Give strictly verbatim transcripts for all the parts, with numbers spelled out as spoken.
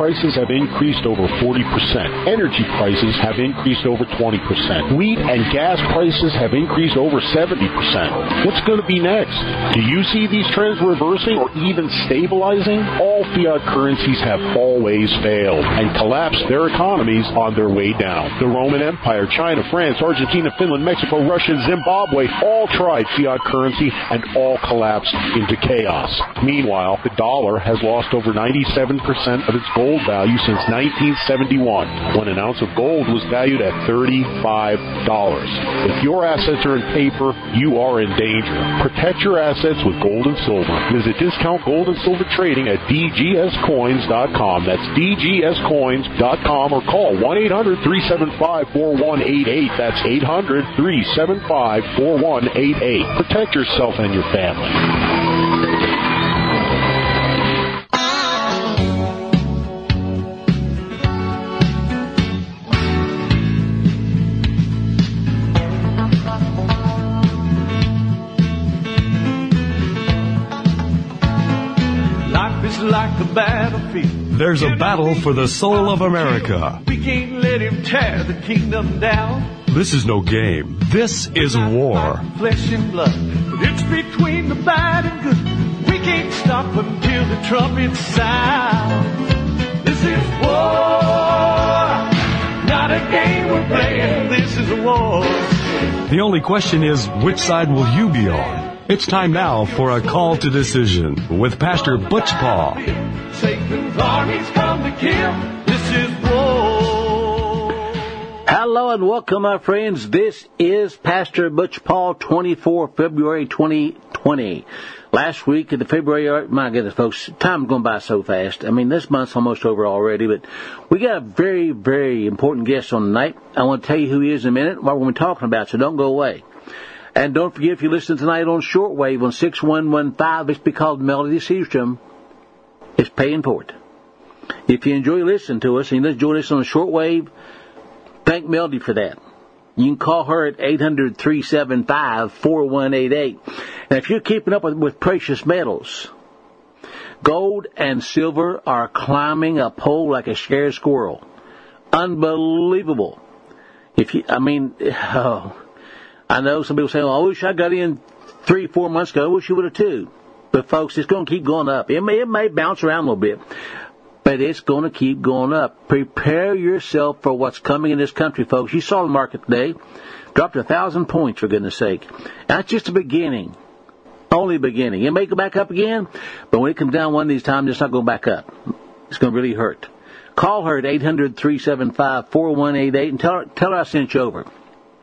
prices have increased over forty percent. Energy prices have increased over twenty percent. Wheat and gas prices have increased over seventy percent. What's going to be next? Do you see these trends reversing or even stabilizing? All fiat currencies have always failed and collapsed their economies on their way down. The Roman Empire, China, France, Argentina, Finland, Mexico, Russia, and Zimbabwe all tried fiat currency and all collapsed into chaos. Meanwhile, the dollar has lost over ninety-seven percent of its gold value since nineteen seventy-one, when an ounce of gold was valued at thirty-five dollars. If your assets are in paper, you are in danger. Protect your assets with gold and silver. Visit Discount Gold and Silver Trading at D G S coins dot com. That's D G S coins dot com, or call one eight hundred three seven five four one eight eight. That's eight hundred three seven five four one eight eight. Protect yourself and your family. Like a battlefield. There's a battle for the soul of America. We can't let him tear the kingdom down. This is no game. This is war. Flesh and blood. But it's between the bad and good. We can't stop until the trumpets sound. This is war. Not a game we're playing. This is a war. The only question is, which side will you be on? It's time now for a call to decision with Pastor Butch Paul. Satan's armies come to kill. This is war. Hello and welcome, my friends. This is Pastor Butch Paul, twenty-fourth February twenty twenty. Last week in the February, my goodness, folks, time's going by so fast. I mean, this month's almost over already, but we got a very, very important guest on tonight. I want to tell you who he is in a minute, what we're talking about, so don't go away. And don't forget, if you listen tonight on shortwave on six one one five, it's because Melody Seastrom is paying for it. If you enjoy listening to us and you enjoy listening on shortwave, thank Melody for that. You can call her at eight hundred three seven five four one eight eight. And if you're keeping up with, with precious metals, gold and silver are climbing a pole like a scared squirrel. Unbelievable. If you, I mean, oh, I know some people say, well, I wish I got in three, four months ago. I wish you would have too. But, folks, it's going to keep going up. It may, it may bounce around a little bit, but it's going to keep going up. Prepare yourself for what's coming in this country, folks. You saw the market today. Dropped a thousand points, for goodness sake. That's just the beginning. Only beginning. It may go back up again, but when it comes down one of these times, it's not going back up. It's going to really hurt. Call her at eight hundred three seven five four one eight eight and tell her, tell her I sent you over.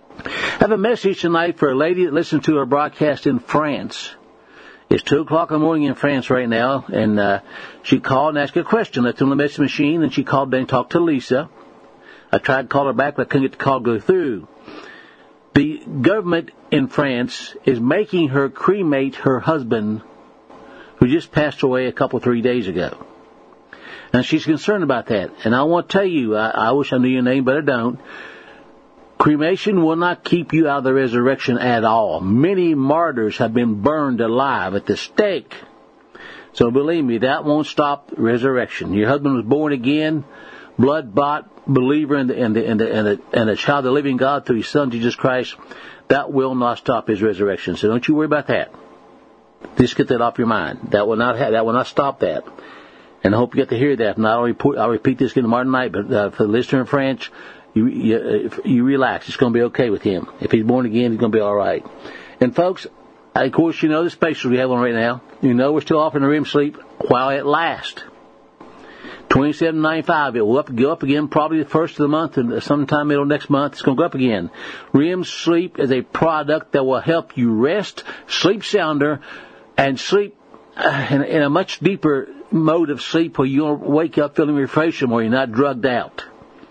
I have a message tonight for a lady that listens to our broadcast in France. It's two o'clock in the morning in France right now, and uh, she called and asked a question. Left on the message machine, and she called back and talked to Lisa. I tried to call her back, but I couldn't get the call go through. The government in France is making her cremate her husband, who just passed away a couple, three days ago. And she's concerned about that. And I want to tell you, I, I wish I knew your name, but I don't. Cremation will not keep you out of the resurrection at all. Many martyrs have been burned alive at the stake. So believe me, that won't stop resurrection. Your husband was born again, blood-bought believer in the, in the, in the, in the, and a child of the living God through His Son, Jesus Christ. That will not stop His resurrection. So don't you worry about that. Just get that off your mind. That will not have, that will not stop that. And I hope you get to hear that. And I'll, report, I'll repeat this again tomorrow night, but uh, for the listener in France, You, you, you relax. It's going to be okay with him. If he's born again, he's going to be all right. And, folks, of course, you know the specials we have on right now. You know we're still offering the R E M sleep while it lasts. twenty-seven ninety-five. It will up, go up again probably the first of the month, and sometime middle of next month it's going to go up again. R E M sleep is a product that will help you rest, sleep sounder, and sleep in, in a much deeper mode of sleep where you'll wake up feeling refreshed and where you're not drugged out.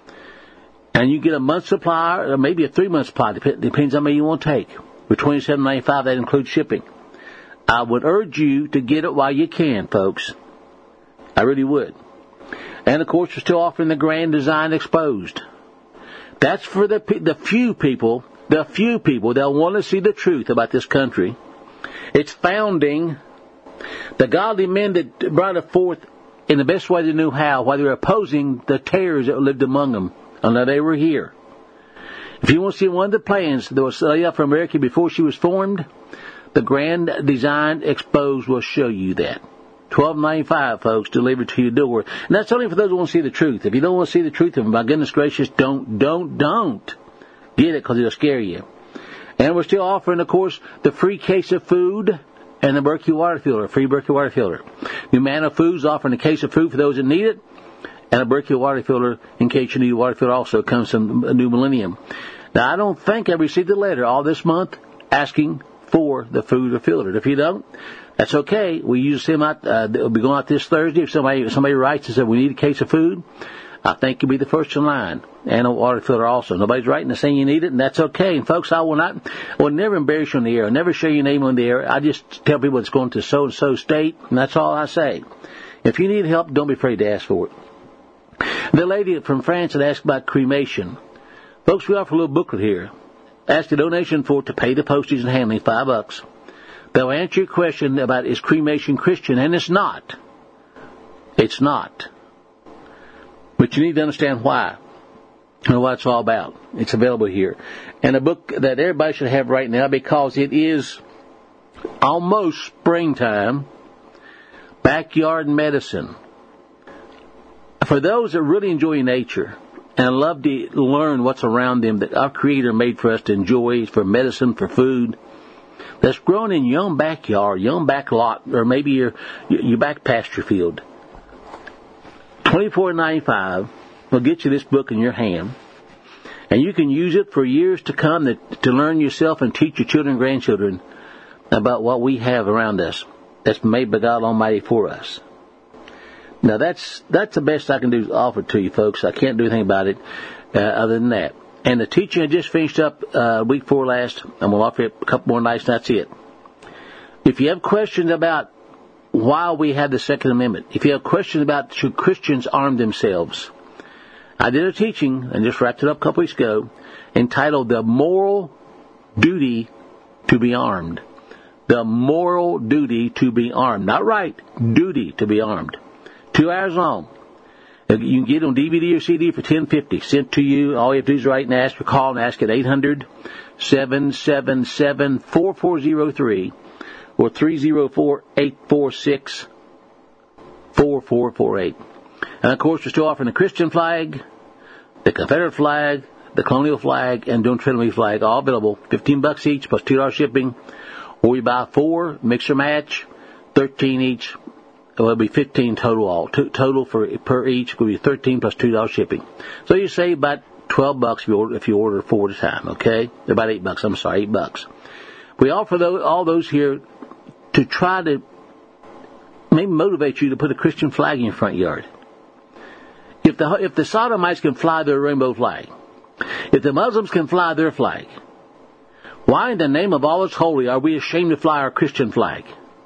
And you get a month's supply, or maybe a three-month supply, depends on how many you want to take. With twenty-seven ninety-five, that includes shipping. I would urge you to get it while you can, folks. I really would. And, of course, we're still offering the Grand Design Exposed. That's for the the few people, the few people that want to see the truth about this country. It's founding the godly men that brought it forth in the best way they knew how, while they were opposing the tares that lived among them, until they were here. If you want to see one of the plans that was laid out for America before she was formed, the Grand Design Exposed will show you that. twelve ninety-five, folks, delivered to your door. And that's only for those who want to see the truth. If you don't want to see the truth, my goodness gracious, don't, don't, don't get it, because it'll scare you. And we're still offering, of course, the free case of food and the Berkey water filter, free Berkey water filter. Humana Foods offering a case of food for those that need it, and a Berkey water filter in case you need a water filter also comes from a New Millennium. Now, I don't think I received a letter all this month asking for the food or filter. If you don't, that's okay. We usually send them out, uh, they'll be going out this Thursday. If somebody, if somebody writes and says we need a case of food, I think you'll be the first in line. And a water filter also. Nobody's writing and saying you need it, and that's okay. And folks, I will not, I will never embarrass you on the air. I'll never show your name on the air. I just tell people it's going to so-and-so state, and that's all I say. If you need help, don't be afraid to ask for it. The lady from France had asked about cremation. Folks, we offer a little booklet here. Ask a donation for it to pay the postage and handling, five bucks. They'll answer your question about is cremation Christian, and it's not. It's not. But you need to understand why and what it's all about. It's available here. And a book that everybody should have right now, because it is almost springtime, Backyard Medicine. For those that really enjoy nature and love to learn what's around them that our Creator made for us to enjoy, for medicine, for food, that's grown in your own backyard, your own back lot, or maybe your your back pasture field. twenty-four ninety-five will get you this book in your hand, and you can use it for years to come to, to learn yourself and teach your children and grandchildren about what we have around us that's made by God Almighty for us. Now, that's that's the best I can do to offer to you, folks. I can't do anything about it uh, other than that. And the teaching I just finished up uh, week four last, I'm going to offer it a couple more nights, and that's it. If you have questions about why we have the Second Amendment, if you have questions about should Christians arm themselves, I did a teaching, and just wrapped it up a couple weeks ago, entitled The Moral Duty to be Armed. The moral duty to be armed. Not right, duty to be armed. Two hours long. You can get it on D V D or C D for ten fifty. Sent to you. All you have to do is write and ask, or call and ask at eight hundred, seven seven seven, four four zero three or three zero four, eight four six, four four four eight. And of course, we're still offering the Christian flag, the Confederate flag, the Colonial flag, and Don't Tread on Me flag, all available. Fifteen bucks each plus two dollars shipping. Or you buy four, mix or match, thirteen each. Well, it'll be fifteen total all. Total for per each will be thirteen plus two dollars shipping. So you save about twelve bucks if you order, if you order four at a time, okay? About eight bucks, I'm sorry, eight bucks. We offer those, all those here to try to maybe motivate you to put a Christian flag in your front yard. If the, if the Sodomites can fly their rainbow flag, if the Muslims can fly their flag, why in the name of all that's holy are we ashamed to fly our Christian flag?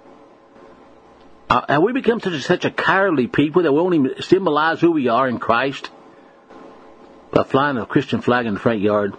Uh, have we become such a, such a cowardly people that we won't even symbolize who we are in Christ by flying a Christian flag in the front yard?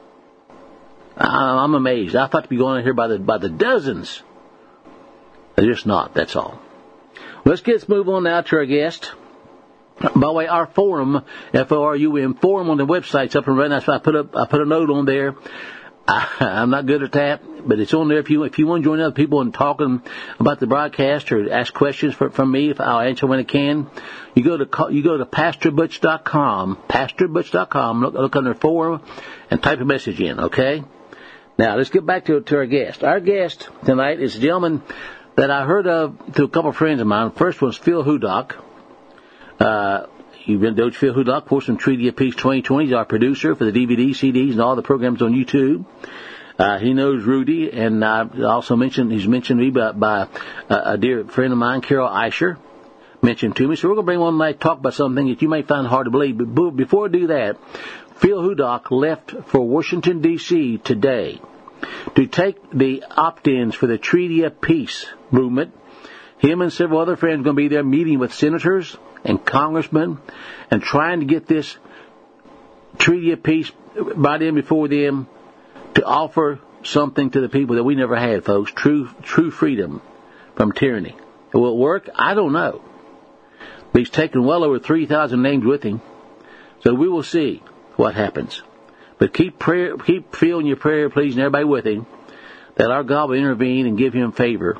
I, I'm amazed. I thought to be going in here by the by the dozens. They're just not, that's all. Let's get let's move on now to our guest. By the way, our forum, F O R U M, forum on the website's up and running. That's why I put up I put a note on there. I, I'm not good at that, but it's on there. If you if you want to join other people and talking about the broadcast or ask questions for, from me, if I'll answer when I can, you go to you go to pastor butch dot com, pastor butch dot com. Look, look under forum and type a message in. Okay. Now let's get back to to our guest. Our guest tonight is a gentleman that I heard of through a couple of friends of mine. First one's Phil Hudock. Uh, You've been to Phil Hudock, of course, from Treaty of Peace twenty twenty. He's our producer for the D V D, C Ds, and all the programs on YouTube. Uh, he knows Rudy, and I also mentioned, he's mentioned me by, by uh, a dear friend of mine, Carol Eicher, mentioned to me. So we're going to bring one night talk about something that you may find hard to believe. But before I do that, Phil Hudock left for Washington, D C today to take the opt-ins for the Treaty of Peace movement. Him and several other friends are going to be there meeting with senators and congressmen and trying to get this Treaty of Peace brought in before them to offer something to the people that we never had, folks. True true freedom from tyranny. Will it work? I don't know. He's taken well over three thousand names with him. So we will see what happens. But keep prayer, keep feeling your prayer, please, and everybody with him, that our God will intervene and give him favor.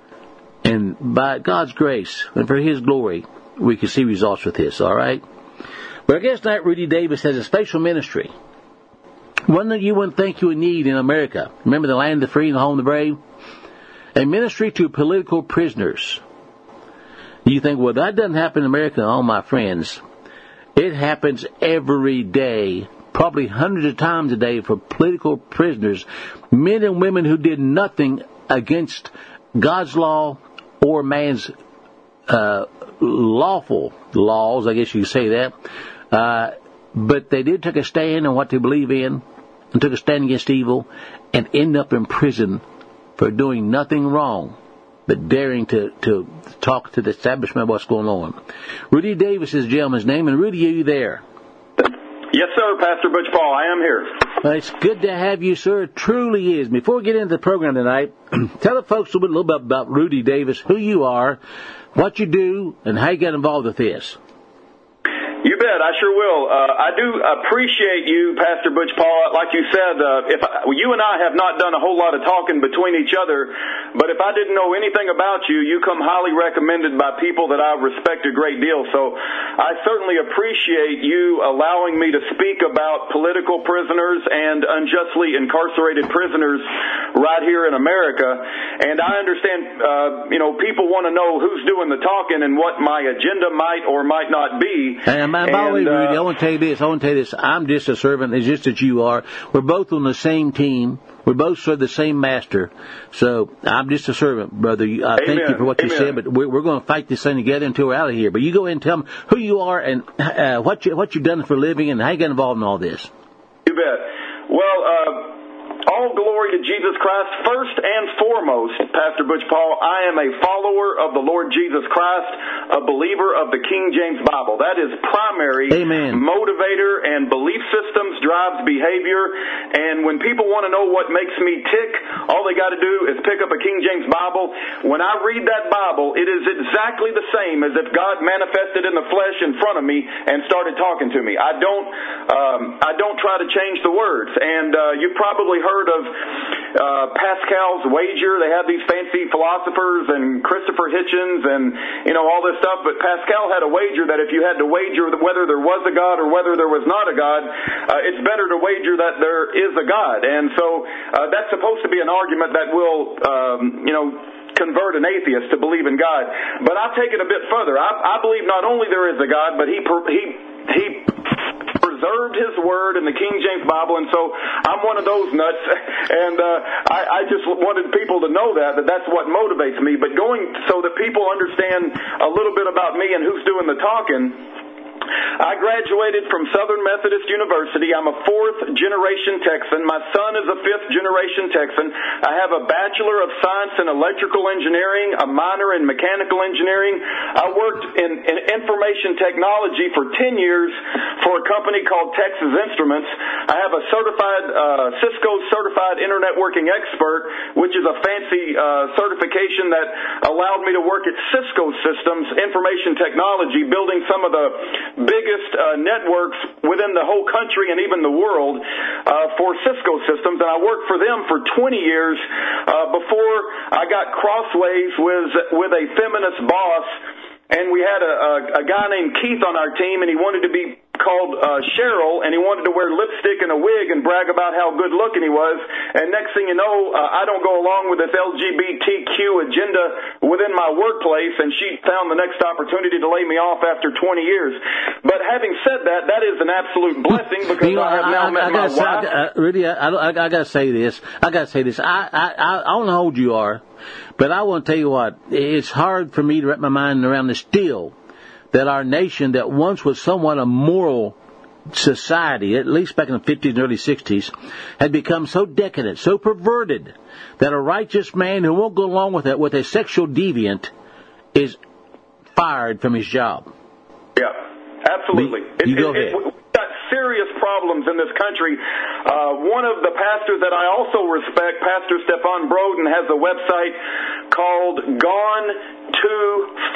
And by God's grace and for his glory, we can see results with this, all right? But I guess tonight Rudy Davis has a special ministry. One that you wouldn't think you would need in America. Remember the land of the free and the home of the brave? A ministry to political prisoners. You think, well, that doesn't happen in America. Oh, my friends. It happens every day, probably hundreds of times a day for political prisoners, men and women who did nothing against God's law or man's uh, lawful laws, I guess you could say that. Uh, but they did take a stand on what they believe in and took a stand against evil and end up in prison for doing nothing wrong but daring to, to talk to the establishment of what's going on. Rudy Davis is the gentleman's name. And Rudy, are you there? Yes, sir, Pastor Butch Paul. I am here. Well, it's good to have you, sir. It truly is. Before we get into the program tonight, tell the folks a little bit, a little bit about Rudy Davis, who you are, what you do, and how you got involved with this. You bet, I sure will. Uh, I do appreciate you, Pastor Butch Paul. Like you said, uh, if I, you and I have not done a whole lot of talking between each other, but if I didn't know anything about you, you come highly recommended by people that I respect a great deal. So I certainly appreciate you allowing me to speak about political prisoners and unjustly incarcerated prisoners right here in America. And I understand, uh, you know, people want to know who's doing the talking and what my agenda might or might not be. And by the way, Rudy, I want to tell you this. I want to tell you this. I'm just a servant, it's just as you are. We're both on the same team. We both serve the same master. So I'm just a servant, brother. I thank you for what you Amen. said, but we're, we're going to fight this thing together until we're out of here. But you go ahead and tell them who you are and uh, what, you, what you've done for a living and how you got involved in all this. You bet. Well, uh... all glory to Jesus Christ. First and foremost, Pastor Butch Paul, I am a follower of the Lord Jesus Christ, a believer of the King James Bible. That is primary Amen. Motivator and belief systems drives behavior. And when people want to know what makes me tick, all they got to do is pick up a King James Bible. When I read that Bible, it is exactly the same as if God manifested in the flesh in front of me and started talking to me. I don't, um, I don't try to change the words. And uh, you probably heard Heard of uh, Pascal's wager. They have these fancy philosophers and Christopher Hitchens and, you know, all this stuff. But Pascal had a wager that if you had to wager whether there was a God or whether there was not a God, uh, it's better to wager that there is a God. And so uh, that's supposed to be an argument that will, um, you know, convert an atheist to believe in God. But I'll take it a bit further. I, I believe not only there is a God, but he he he preserved his word in the King James Bible, and so I'm one of those nuts, and uh, I, I just wanted people to know that, that that's what motivates me. But going so that people understand a little bit about me and who's doing the talking, I graduated from Southern Methodist University. I'm a fourth-generation Texan. My son is a fifth-generation Texan. I have a Bachelor of Science in Electrical Engineering, a minor in Mechanical Engineering. I worked in, in information technology for ten years for a company called Texas Instruments. I have a certified, uh, Cisco Certified Internet Working Expert, which is a fancy uh, certification that allowed me to work at Cisco Systems, information technology, building some of the biggest uh, networks within the whole country and even the world uh, for Cisco Systems, and I worked for them for twenty years uh, before I got crossways with with a feminist boss. And we had a, a, a guy named Keith on our team, and he wanted to be called uh, Cheryl, and he wanted to wear lipstick and a wig and brag about how good looking he was. And next thing you know, uh, I don't go along with this L G B T Q agenda within my workplace, and she found the next opportunity to lay me off after twenty years. But having said that, that is an absolute blessing because you know, I have now I, met I, I my say, wife. I, uh, Rudy, I, I, I got to say this. I got to say this. I, I, I, I don't know how old you are. But I want to tell you what, it's hard for me to wrap my mind around this still, that our nation that once was somewhat a moral society, at least back in the fifties and early sixties, had become so decadent, so perverted, that a righteous man who won't go along with it, with a sexual deviant, is fired from his job. Yeah, absolutely. But you it, go it, ahead. It, serious problems in this country. Uh, one of the pastors that I also respect, Pastor Stefan Broden, has a website called Gone two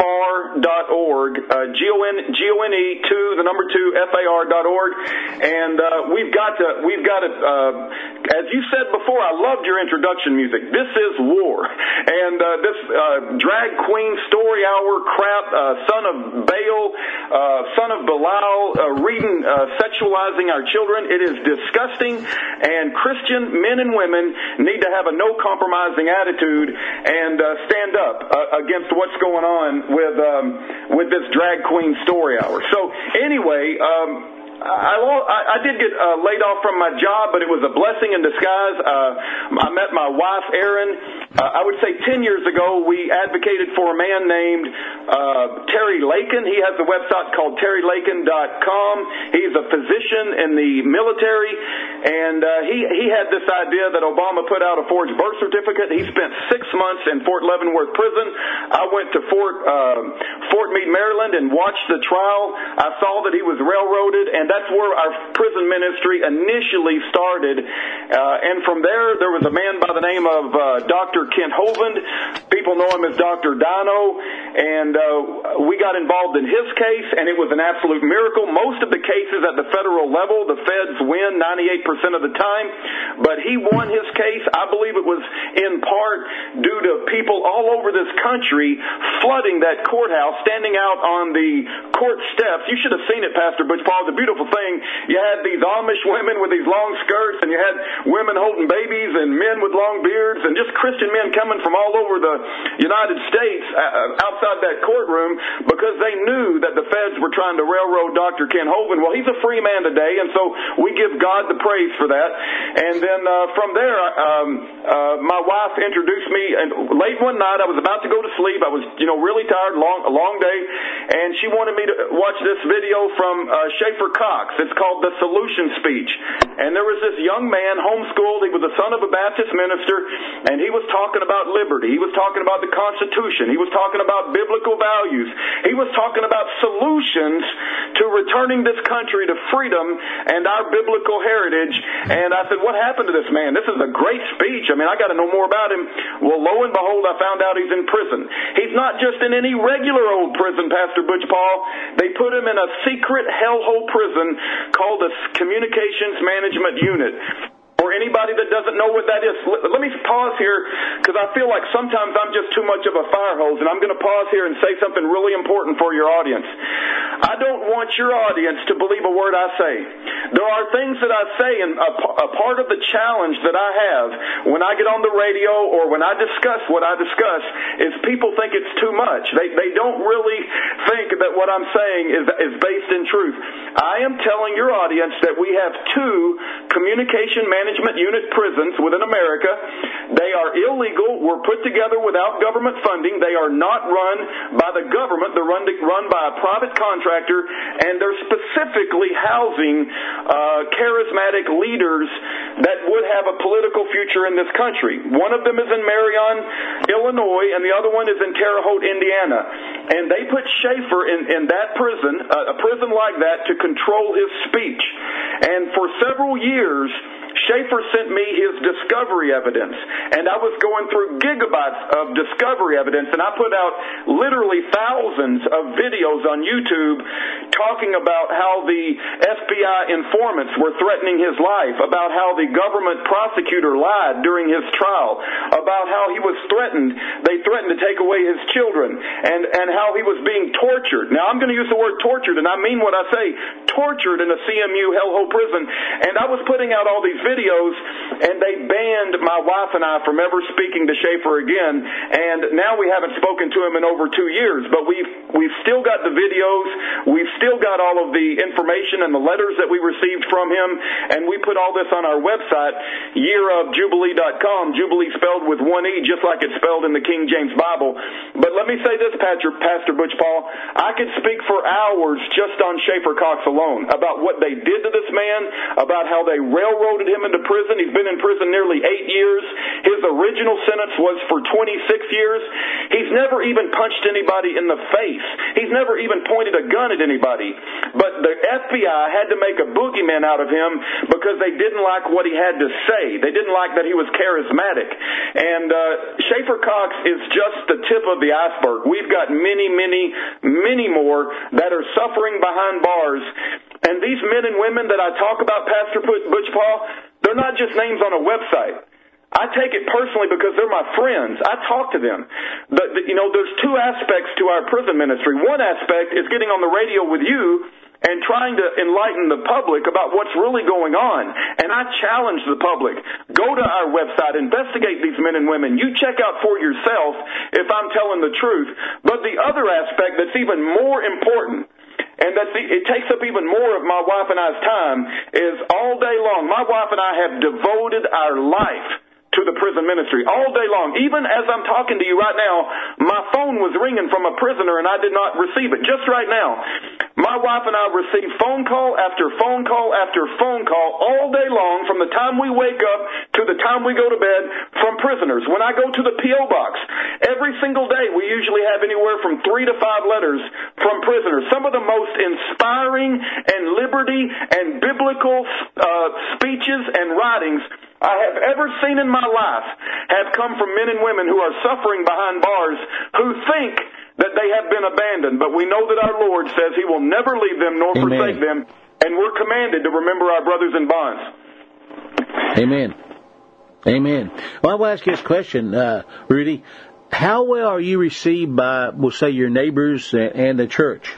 far dot org, uh, G O N G O N E two, the number two F A R dot org, and uh, we've got to we've got to. Uh, as you said before, I loved your introduction music. This is war, and uh, this uh, drag queen story hour crap, uh, son of Baal, uh, son of Belial, uh, reading, uh, sexualizing our children. It is disgusting, and Christian men and women need to have a no compromising attitude and uh, stand up uh, against what's going on with um, with this drag queen story hour. So anyway. Um, I, I did get uh, laid off from my job, but it was a blessing in disguise. Uh, I met my wife, Erin. Uh, I would say ten years ago, we advocated for a man named uh, Terry Lakin. He has a website called terry lakin dot com. He's a physician in the military, and uh, he, he had this idea that Obama put out a forged birth certificate. He spent six months in Fort Leavenworth prison. I went to Fort, uh, Fort Meade, Maryland, and watched the trial. I saw that he was railroaded, and that's where our prison ministry initially started. Uh, and from there, there was a man by the name of uh, Doctor Kent Hovind. People know him as Doctor Dino. And uh, we got involved in his case, and it was an absolute miracle. Most of the cases at the federal level, the feds win ninety-eight percent of the time. But he won his case. I believe it was in part due to people all over this country flooding that courthouse, standing out on the court steps. You should have seen it, Pastor Butch Paul. It's a beautiful thing. You had these Amish women with these long skirts, and you had women holding babies and men with long beards, and just Christian men coming from all over the United States uh, outside that courtroom because they knew that the feds were trying to railroad Doctor Kent Hovind. Well, he's a free man today, and so we give God the praise for that. And then uh, from there, um, uh, my wife introduced me, and late one night, I was about to go to sleep. I was, you know, really tired, long, a long day, and she wanted me to watch this video from uh, Schaefer Cox. It's called The Solution Speech. And there was this young man, homeschooled. He was the son of a Baptist minister, and he was talking about liberty. He was talking about the Constitution. He was talking about biblical values. He was talking about solutions to returning this country to freedom and our biblical heritage. And I said, what happened to this man? This is a great speech. I mean, I got to know more about him. Well, lo and behold, I found out he's in prison. He's not just in any regular old prison, Pastor Butch Paul. They put him in a secret hellhole prison called the Communications Management Unit. For anybody that doesn't know what that is, let me pause here because I feel like sometimes I'm just too much of a fire hose, and I'm going to pause here and say something really important for your audience. I don't want your audience to believe a word I say. There are things that I say, and a, a part of the challenge that I have when I get on the radio or when I discuss what I discuss is people think it's too much. They they don't really think that what I'm saying is is based in truth. I am telling your audience that we have two communication management unit prisons within America. They are illegal, were put together without government funding. They are not run by the government. They're run, run by a private contractor, and they're specifically housing uh, charismatic leaders that would have a political future in this country. One of them is in Marion, Illinois, and the other one is in Terre Haute, Indiana. And they put Schaefer in, in that prison, uh, a prison like that, to control his speech. And for several years, Schaefer sent me his discovery evidence, and I was going through gigabytes of discovery evidence, and I put out literally thousands of videos on YouTube talking about how the F B I informants were threatening his life, about how the government prosecutor lied during his trial, about how he was threatened. They threatened to take away his children, and, and how he was being tortured. Now, I'm going to use the word tortured, and I mean what I say, tortured in a C M U hellhole prison. And I was putting out all these videos, and they banned my wife and I from ever speaking to Schaefer again. And now we haven't spoken to him in over two years, but we've we've still got the videos, we've still got all of the information and the letters that we received from him, and we put all this on our website, year of jubilee dot com, Jubilee spelled with one E, just like it's spelled in the King James Bible. But let me say this, Pastor, Pastor Butch Paul, I could speak for hours just on Schaefer Cox alone, about what they did to this man, about how they railroaded him him into prison. He's been in prison nearly eight years. His original sentence was for twenty-six years. He's never even punched anybody in the face. He's never even pointed a gun at anybody. But the F B I had to make a boogeyman out of him because they didn't like what he had to say. They didn't like that he was charismatic. And uh, Schaefer Cox is just the tip of the iceberg. We've got many, many, many more that are suffering behind bars. And these men and women that I talk about, Pastor Butch Paul, they're not just names on a website. I take it personally because they're my friends. I talk to them. The, the, you know, there's two aspects to our prison ministry. One aspect is getting on the radio with you and trying to enlighten the public about what's really going on. And I challenge the public. Go to our website, investigate these men and women. You check out for yourself if I'm telling the truth. But the other aspect that's even more important, and that it takes up even more of my wife and I's time, is all day long, my wife and I have devoted our life to the prison ministry all day long. Even as I'm talking to you right now, my phone was ringing from a prisoner and I did not receive it. Just right now, my wife and I receive phone call after phone call after phone call all day long from the time we wake up to the time we go to bed from prisoners. When I go to the P O box, every single day we usually have anywhere from three to five letters from prisoners. Some of the most inspiring and liberty and biblical uh, speeches and writings I have ever seen in my life have come from men and women who are suffering behind bars who think that they have been abandoned. But we know that our Lord says He will never leave them nor Amen. forsake them, and we're commanded to remember our brothers in bonds. Amen. Amen. Well, I will ask you this question, uh, Rudy. How well are you received by, we'll say, your neighbors and the church?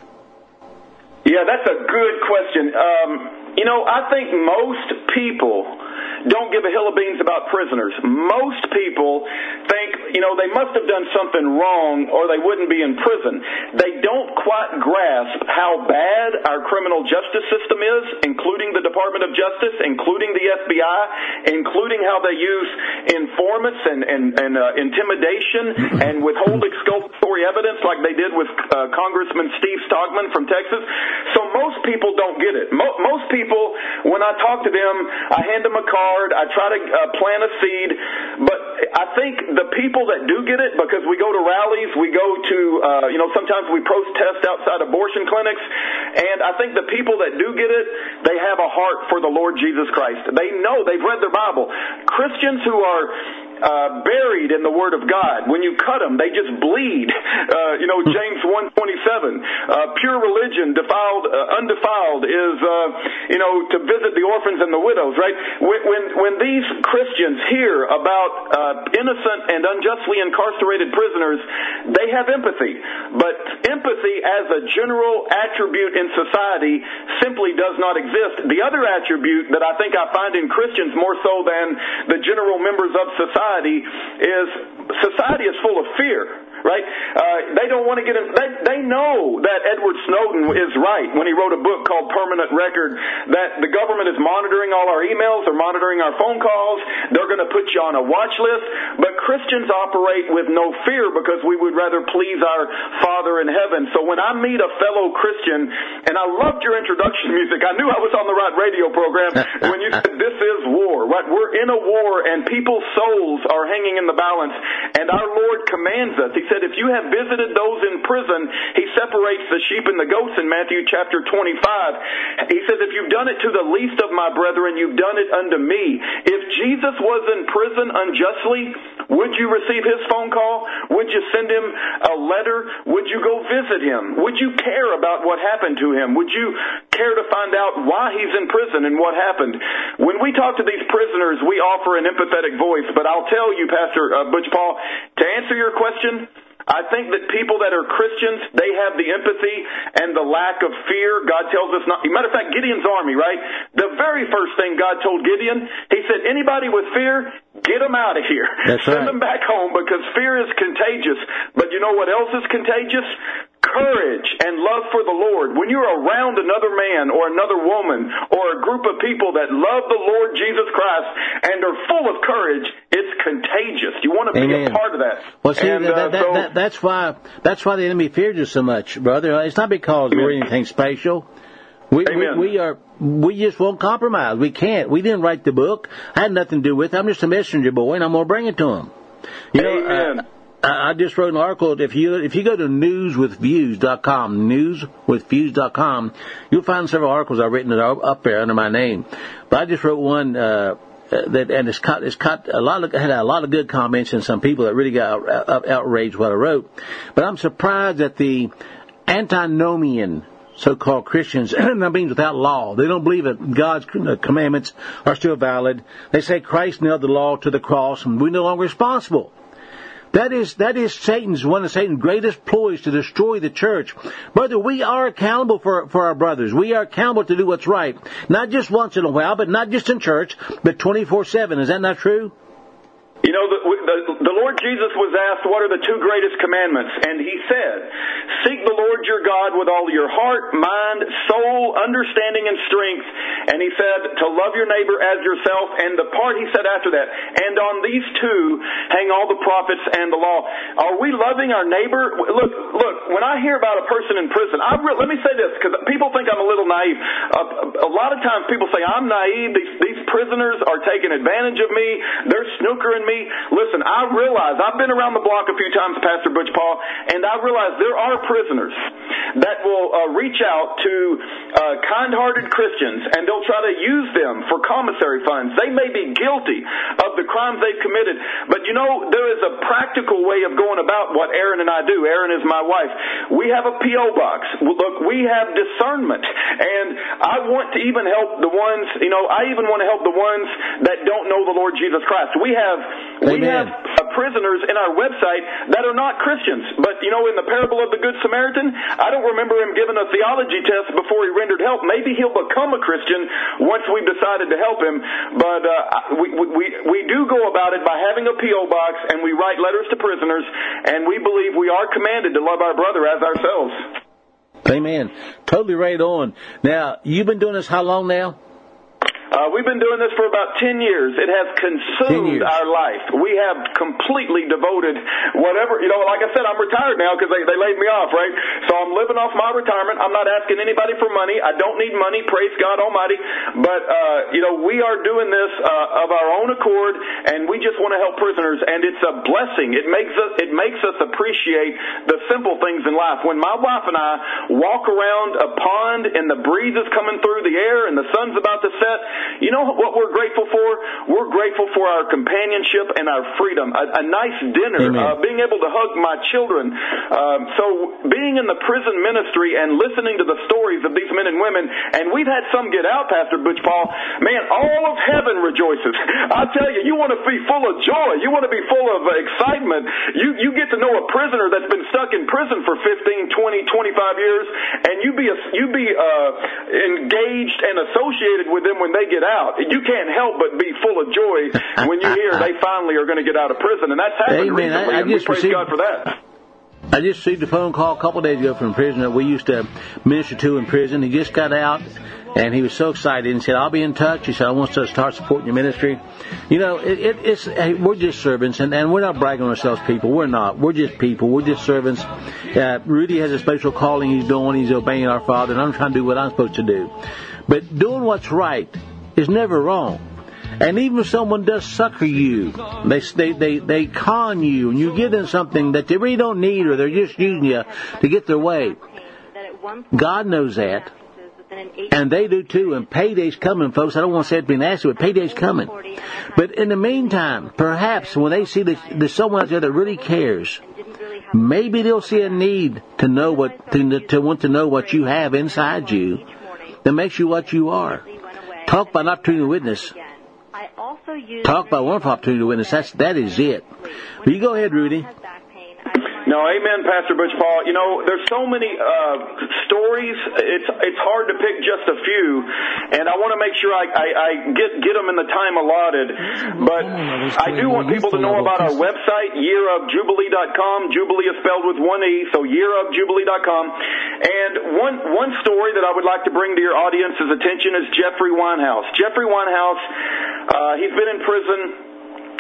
Yeah, that's a good question. Um, you know, I think most people don't give a hill of beans about prisoners. Most people think, you know, they must have done something wrong or they wouldn't be in prison. They don't quite grasp how bad our criminal justice system is, including the Department of Justice, including the F B I, including how they use informants and, and, and uh, intimidation and withhold exculpatory evidence like they did with uh, Congressman Steve Stockman from Texas. So most people don't get it. Mo- most people, when I talk to them, I hand them a card. I try to uh, plant a seed, but I think the people that do get it, because we go to rallies, we go to, uh, you know, sometimes we protest outside abortion clinics, and I think the people that do get it, they have a heart for the Lord Jesus Christ. They know, they've read their Bible. Christians who are Uh, buried in the Word of God. When you cut them, they just bleed. Uh, you know, James one twenty-seven. Uh, pure religion, defiled, uh, undefiled, is uh, you know to visit the orphans and the widows. Right? When when, when these Christians hear about uh, innocent and unjustly incarcerated prisoners, they have empathy. But empathy, as a general attribute in society, simply does not exist. The other attribute that I think I find in Christians more so than the general members of society. Is society is full of fear, right? Uh, they don't want to get in. They, they know that Edward Snowden is right when he wrote a book called Permanent Record, that the government is monitoring all our emails, they're monitoring our phone calls, they're going to put you on a watch list. But Christians operate with no fear because we would rather please our Father in heaven. So when I meet a fellow Christian, and I loved your introduction music, I knew I was on the right radio program when you said this is war, right? We're in a war and people's souls are hanging in the balance, and our Lord commands us. He said, if you have visited those in prison, He separates the sheep and the goats in Matthew chapter twenty-five. He says, if you've done it to the least of my brethren, you've done it unto me. If Jesus was in prison unjustly, would you receive His phone call? Would you send Him a letter? Would you go visit Him? Would you care about what happened to Him? Would you care to find out why He's in prison and what happened? When we talk to these prisoners, we offer an empathetic voice, but I'll tell you, Pastor uh, Butch Paul, to answer your question, I think that people that are Christians, they have the empathy and the lack of fear. God tells us not. Matter of fact, Gideon's army, right? The very first thing God told Gideon, He said, anybody with fear, get them out of here. That's Send right. them back home, because fear is contagious. But you know what else is contagious? Courage and love for the Lord. When you're around another man or another woman or a group of people that love the Lord Jesus Christ and are full of courage, it's contagious. You want to be Amen. a part of that. Well, see, and, that, uh, that, so, that, that's why that's why the enemy fears us so much, brother. It's not because we're anything special. We, we, we are. We just won't compromise. We can't. We didn't write the book. I had nothing to do with it. I'm just a messenger boy, and I'm going to bring it to them. You Amen. know, uh, I, I just wrote an article. If you if you go to news with views dot com, news with views dot com, you'll find several articles I've written that are up there under my name. But I just wrote one uh, that, and it's caught, it's caught a lot of had a lot of good comments and some people that really got out, outraged what I wrote. But I'm surprised that the antinomian so-called Christians, that means without law. They don't believe that God's commandments are still valid. They say Christ nailed the law to the cross and we're no longer responsible. That is that is Satan's one of Satan's greatest ploys to destroy the church. Brother, we are accountable for for our brothers. We are accountable to do what's right. Not just once in a while, but not just in church, but twenty-four seven. Is that not true? You know, the, the, the Lord Jesus was asked, what are the two greatest commandments? And he said, seek the Lord your God with all your heart, mind, soul, understanding, and strength. And he said, to love your neighbor as yourself. And the part he said after that, and on these two hang all the prophets and the law. Are we loving our neighbor? Look, look, when I hear about a person in prison, I re- let me say this, because people think I'm a little naive. Uh, a lot of times people say, I'm naive. These, these prisoners are taking advantage of me. They're snookering me. Me. Listen, I realize, I've been around the block a few times, Pastor Butch Paul, and I realize there are prisoners that will uh, reach out to uh, kind-hearted Christians, and they'll try to use them for commissary funds. They may be guilty of the crimes they've committed, but you know, there is a practical way of going about what Aaron and I do. Aaron is my wife. We have a P O box. Look, we have discernment, and I want to even help the ones, you know, I even want to help the ones that don't know the Lord Jesus Christ. We have We Amen. have uh, prisoners in our website that are not Christians. But, you know, in the parable of the Good Samaritan, I don't remember him giving a theology test before he rendered help. Maybe he'll become a Christian once we've decided to help him. But uh, we, we, we do go about it by having a P O box, and we write letters to prisoners, and we believe we are commanded to love our brother as ourselves. Amen. Totally right on. Now, you've been doing this how long now? Uh, we've been doing this for about ten years. It has consumed our life. We have completely devoted whatever, you know, like I said, I'm retired now because they, they laid me off, right? So I'm living off my retirement. I'm not asking anybody for money. I don't need money, praise God Almighty. But, uh, you know, we are doing this uh, of our own accord, and we just want to help prisoners, and it's a blessing. It makes us, it makes us appreciate the simple things in life. When my wife and I walk around a pond and the breeze is coming through the air and the sun's about to set, you know what we're grateful for? We're grateful for our companionship and our freedom. A, a nice dinner, uh, being able to hug my children. Um, so being in the prison ministry and listening to the stories of these men and women, and we've had some get out, Pastor Butch Paul, man, all of heaven rejoices. I tell you, you want to be full of joy. You want to be full of uh, excitement. You, you get to know a prisoner that's been stuck in prison for fifteen, twenty, twenty-five years, and you be, a, you be uh, engaged and associated with them when they get out. You can't help but be full of joy when you hear they finally are going to get out of prison, and that's happened Amen. recently, I, I and we just praise received, God for that. I just received a phone call a couple of days ago from a prisoner that we used to minister to in prison. He just got out, and he was so excited and said, I'll be in touch. He said, I want to start supporting your ministry. You know, it, it, it's hey, we're just servants, and, and we're not bragging on ourselves, people. We're not. We're just people. We're just servants. Uh, Rudy has a special calling he's doing. He's obeying our Father, and I'm trying to do what I'm supposed to do. But doing what's right is never wrong. And even if someone does sucker you, they, they they they con you, and you give them something that they really don't need, or they're just using you to get their way. God knows that, and they do too. And payday's coming, folks. I don't want to say it being nasty, but payday's coming. But in the meantime, perhaps when they see that there's someone out there that really cares, maybe they'll see a need to know what to, to want to know what you have inside you that makes you what you are. Talk about an opportunity to witness. Talk about one opportunity to witness. That's, that is it. But you go ahead, Rudy. No, amen, Pastor Butch Paul. You know, there's so many uh, stories. It's it's hard to pick just a few, and I want to make sure I, I, I get get them in the time allotted. But I do want people to know about our website, year of jubilee dot com. Jubilee is spelled with one E, so year of jubilee dot com. And one one story that I would like to bring to your audience's attention is Jeffrey Winehouse. Jeffrey Winehouse, uh, he's been in prison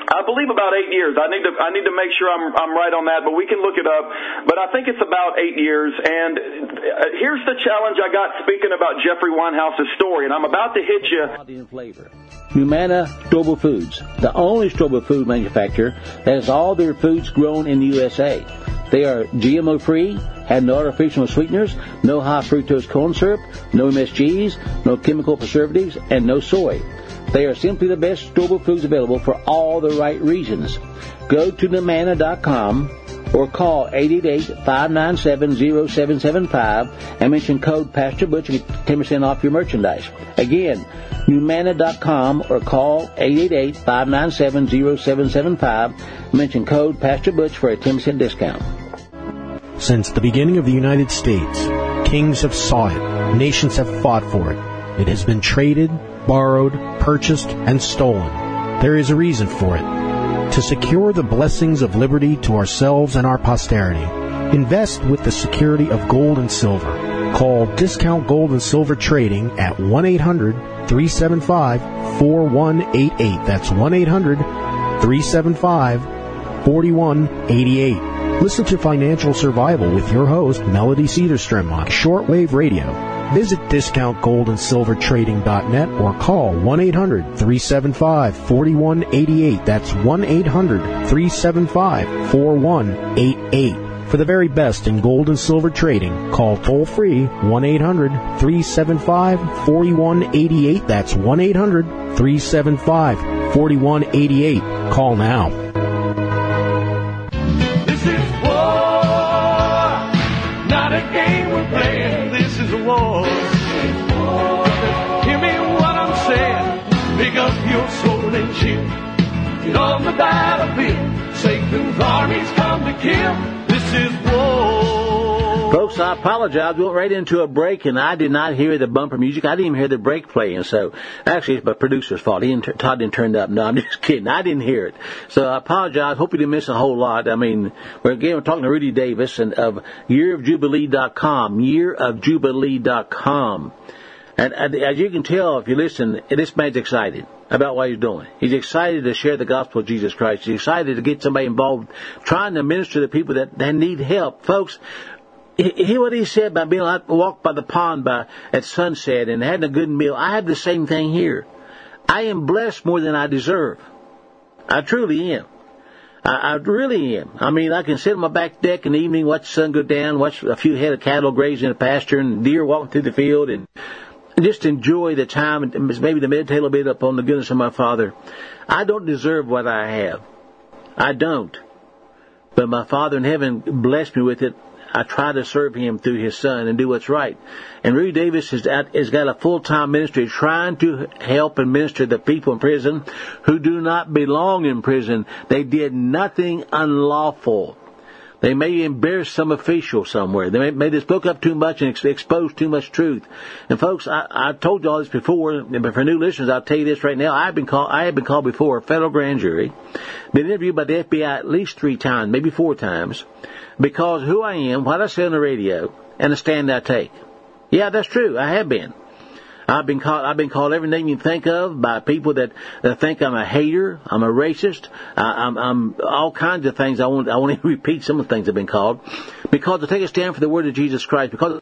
I believe about eight years. I need to I need to make sure I'm I'm right on that, but we can look it up. But I think it's about eight years. And here's the challenge I got speaking about Jeffrey Winehouse's story, and I'm about to hit you. Flavor. Humana Stowable Foods, the only stowable food manufacturer that has all their foods grown in the U S A. They are G M O free, have no artificial sweeteners, no high fructose corn syrup, no M S Gs, no chemical preservatives, and no soy. They are simply the best stowable foods available for all the right reasons. Go to Humana dot com or call eight eight eight, five nine seven, zero seven seven five and mention code Pastor Butch to get ten percent off your merchandise. Again, Humana dot com or call eight eight eight, five nine seven, zero seven seven five and mention code Pastor Butch for a ten percent discount. Since the beginning of the United States, kings have sought it, nations have fought for it. It has been traded, borrowed, purchased, and stolen. There is a reason for it. To secure the blessings of liberty to ourselves and our posterity, invest with the security of gold and silver. Call Discount Gold and Silver Trading at one eight hundred, three seven five, four one eight eight. That's one eight hundred, three seven five, four one eight eight. Listen to Financial Survival with your host, Melody Cedarstrom, on shortwave radio. Visit discount gold and silver trading dot net or call one eight hundred, three seven five, four one eight eight. That's one eight hundred, three seven five, four one eight eight. For the very best in gold and silver trading, call toll-free one eight hundred, three seven five, four one eight eight. That's one eight hundred, three seven five, four one eight eight. Call now. This is war, not a game we're playing. This is a war. Hear me what I'm saying. Pick up your sword and shield. Get on the battlefield. Satan's armies come to kill. This is war. Folks, I apologize. We went right into a break, and I did not hear the bumper music. I didn't even hear the break playing. So, actually, it's my producer's fault. He didn't, Todd didn't turn it up. No, I'm just kidding. I didn't hear it. So, I apologize. Hope you didn't miss a whole lot. I mean, we're again we're talking to Rudy Davis and of year of jubilee dot com. year of jubilee dot com. And, and as you can tell, if you listen, this man's excited about what he's doing. He's excited to share the gospel of Jesus Christ. He's excited to get somebody involved, trying to minister to people that, that need help. Folks, hear what he said about being able to walk by the pond by at sunset and having a good meal. I have the same thing here. I am blessed more than I deserve. I truly am. I, I really am. I mean, I can sit on my back deck in the evening, watch the sun go down, watch a few head of cattle grazing in the pasture and deer walking through the field, and just enjoy the time and maybe to meditate a little bit upon the goodness of my Father. I don't deserve what I have. I don't. But my Father in heaven blessed me with it. I try to serve Him through His Son and do what's right. And Rudy Davis has, has got a full-time ministry trying to help and minister to people in prison who do not belong in prison. They did nothing unlawful. They may embarrass some official somewhere. They may, may they spoke up too much and ex- expose too much truth. And folks, I, I told you all this before, but for new listeners, I'll tell you this right now. I've been called, I have been called before a federal grand jury, been interviewed by the F B I at least three times, maybe four times, because who I am, what I say on the radio, and the stand I take. Yeah, that's true. I have been. I've been called, I've been called every name you can think of by people that, that think I'm a hater, I'm a racist, I, I'm, I'm all kinds of things. I won't, I won't even repeat some of the things I've been called, because to take a stand for the word of Jesus Christ, because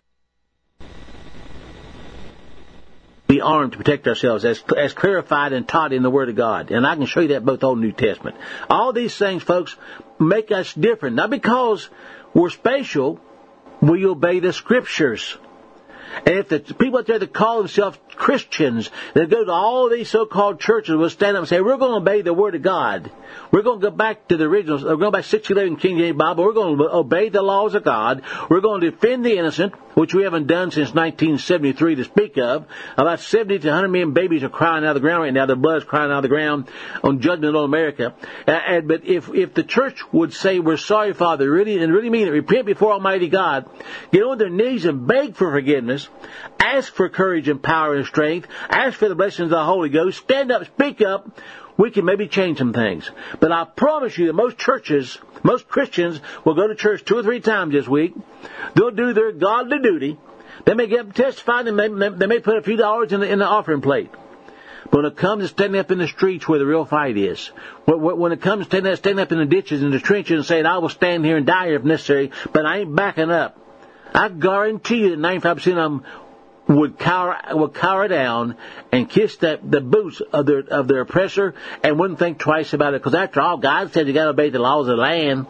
be armed to protect ourselves as, as clarified and taught in the Word of God. And I can show you that both Old and New Testament. All these things, folks, make us different. Not because we're special, we obey the Scriptures. And if the people out there that call themselves Christians, that go to all these so-called churches, will stand up and say, we're going to obey the Word of God. We're going to go back to the originals. We're going back to six eleven King James Bible. We're going to obey the laws of God. We're going to defend the innocent, which we haven't done since nineteen seventy-three to speak of. About seventy to one hundred million babies are crying out of the ground right now. Their blood is crying out of the ground on judgment on America. Uh, and, but if, if the church would say, we're sorry, Father, really, and really mean it, repent before Almighty God, get on their knees and beg for forgiveness, ask for courage and power and strength, ask for the blessings of the Holy Ghost, stand up, speak up, we can maybe change some things. But I promise you that most churches, most Christians will go to church two or three times this week. They'll do their godly duty. They may get up and testify, and they may, they may put a few dollars in the, in the offering plate. But when it comes to standing up in the streets where the real fight is, when it comes to standing up, standing up in the ditches and the trenches and saying, I will stand here and die here if necessary, but I ain't backing up, I guarantee you that ninety-five percent of them would cower, would cower down and kiss the, the boots of their, of their oppressor and wouldn't think twice about it. Because after all, God said you got to obey the laws of the land.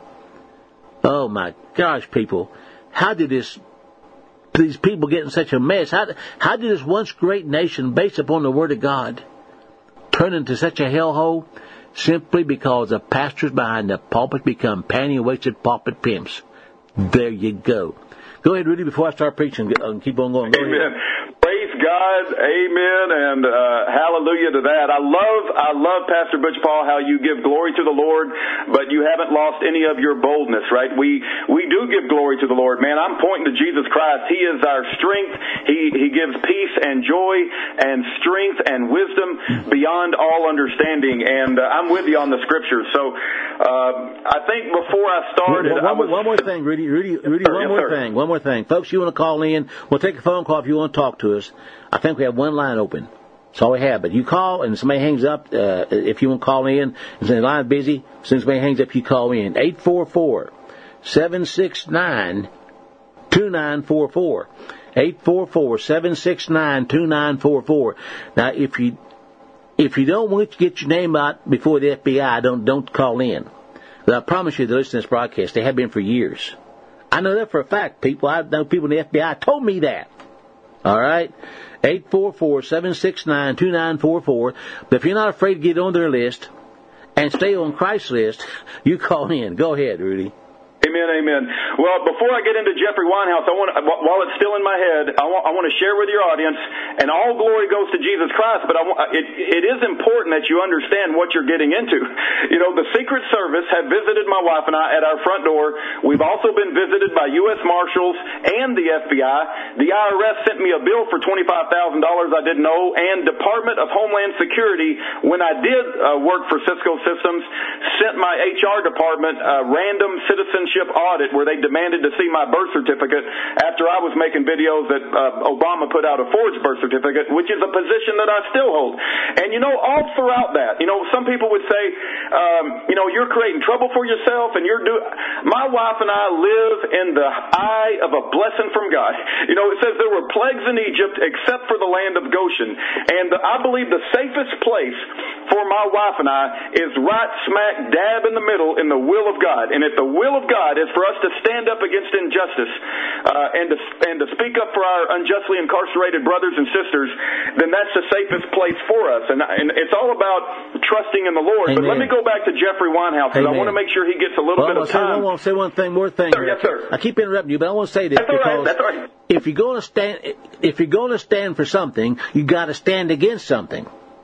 Oh my gosh, people. How did this, these people get in such a mess? How, how did this once great nation, based upon the Word of God, turn into such a hellhole? Simply because the pastors behind the pulpit become panty-waisted pulpit pimps. There you go. Go ahead, Rudy, before I start preaching. Uh, keep on going. Go Amen. ahead. Praise God. Amen. And uh, hallelujah to that. I love, I love, Pastor Butch Paul, how you give glory to the Lord, but you haven't lost any of your boldness, right? We we do give glory to the Lord. Man, I'm pointing to Jesus Christ. He is our strength. He, he gives peace and joy and strength and wisdom beyond all understanding. And uh, I'm with you on the Scriptures. So uh, I think before I started... One, one, I was, one more thing, Rudy. Rudy, Rudy Sir, one yes, more sir. thing. One more thing. Folks, you want to call in, we'll take a phone call if you want to talk to us. I think we have one line open. That's all we have. But you call, and somebody hangs up, uh, if you want to call in, and the line's busy, as soon as somebody hangs up, you call in. eight four four, seven six nine, two nine four four. eight four four, seven six nine, two nine four four. Now, if you if you don't want to get your name out before the F B I, don't don't call in. But I promise you, they listen to this broadcast. They have been for years. I know that for a fact. People, I know people in the F B I told me that. All right? eight four four, seven six nine, two nine four four. But if you're not afraid to get on their list and stay on Christ's list, you call in. Go ahead, Rudy. Amen, amen. Well, before I get into Jeffrey Winehouse, I want, while it's still in my head, I want, I want to share with your audience, and all glory goes to Jesus Christ, but I want, it, it is important that you understand what you're getting into. You know, the Secret Service had visited my wife and I at our front door. We've also been visited by U S Marshals and the F B I. The I R S sent me a bill for twenty-five thousand dollars I didn't know, and Department of Homeland Security, when I did uh, work for Cisco Systems, sent my H R department a random citizenship audit where they demanded to see my birth certificate after I was making videos that uh, Obama put out a forged birth certificate, which is a position that I still hold. And, you know, all throughout that, you know, some people would say, um, you know, you're creating trouble for yourself and you're doing... My wife and I live in the eye of a blessing from God. You know, it says there were plagues in Egypt except for the land of Goshen. And I believe the safest place for my wife and I is right smack dab in the middle in the will of God. And if the will of God is for us to stand up against injustice uh, and to and to speak up for our unjustly incarcerated brothers and sisters, then that's the safest place for us. And, and it's all about trusting in the Lord. Amen. But let me go back to Jeffrey Winehouse, because I want to make sure he gets a little well, bit of time. I want to say one thing, more thing. Sir, yes, sir. I keep interrupting you, but I want to say this that's because all right. That's all right. if you're going to stand, if you're going to stand for something, you got to stand against something.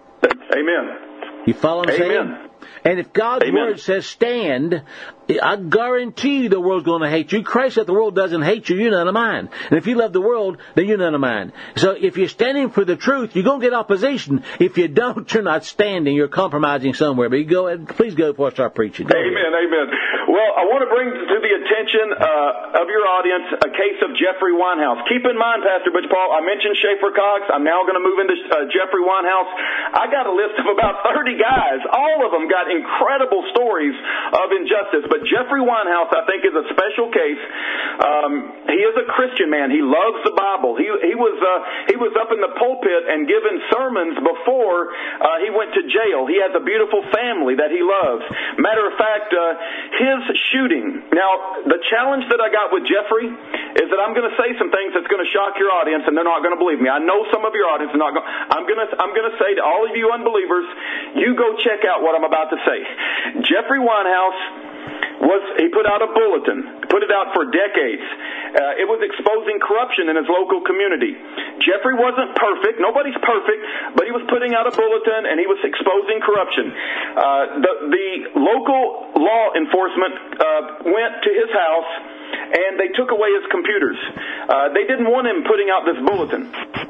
Amen. You follow what I'm Amen. saying? And if God's Amen. Word says stand, I guarantee you the world's going to hate you. Christ said the world doesn't hate you, you're none of mine. And if you love the world, then you're none of mine. So if you're standing for the truth, you're going to get opposition. If you don't, you're not standing, you're compromising somewhere. But you go ahead, please go before I start preaching. Go amen, ahead. amen. Well, I want to bring to the attention uh, of your audience a case of Jeffrey Winehouse. Keep in mind, Pastor Butch Paul, I mentioned Schaefer Cox. I'm now going to move into uh, Jeffrey Winehouse. I got a list of about thirty guys. All of them got incredible stories of injustice. But Jeffrey Winehouse, I think, is a special case. Um, he is a Christian man. He loves the Bible. He he was uh, he was up in the pulpit and giving sermons before uh, he went to jail. He has a beautiful family that he loves. Matter of fact, uh, his shooting. Now, the challenge that I got with Jeffrey is that I'm going to say some things that's going to shock your audience, and they're not going to believe me. I know some of your audience are not going. I'm going to I'm going to say to all of you unbelievers, you go check out what I'm about to say. Jeffrey Winehouse was, he put out a bulletin, put it out for decades. Uh, it was exposing corruption in his local community. Jeffrey wasn't perfect. Nobody's perfect, but he was putting out a bulletin and he was exposing corruption. Uh, the, the local law enforcement uh, went to his house and they took away his computers. Uh, they didn't want him putting out this bulletin. He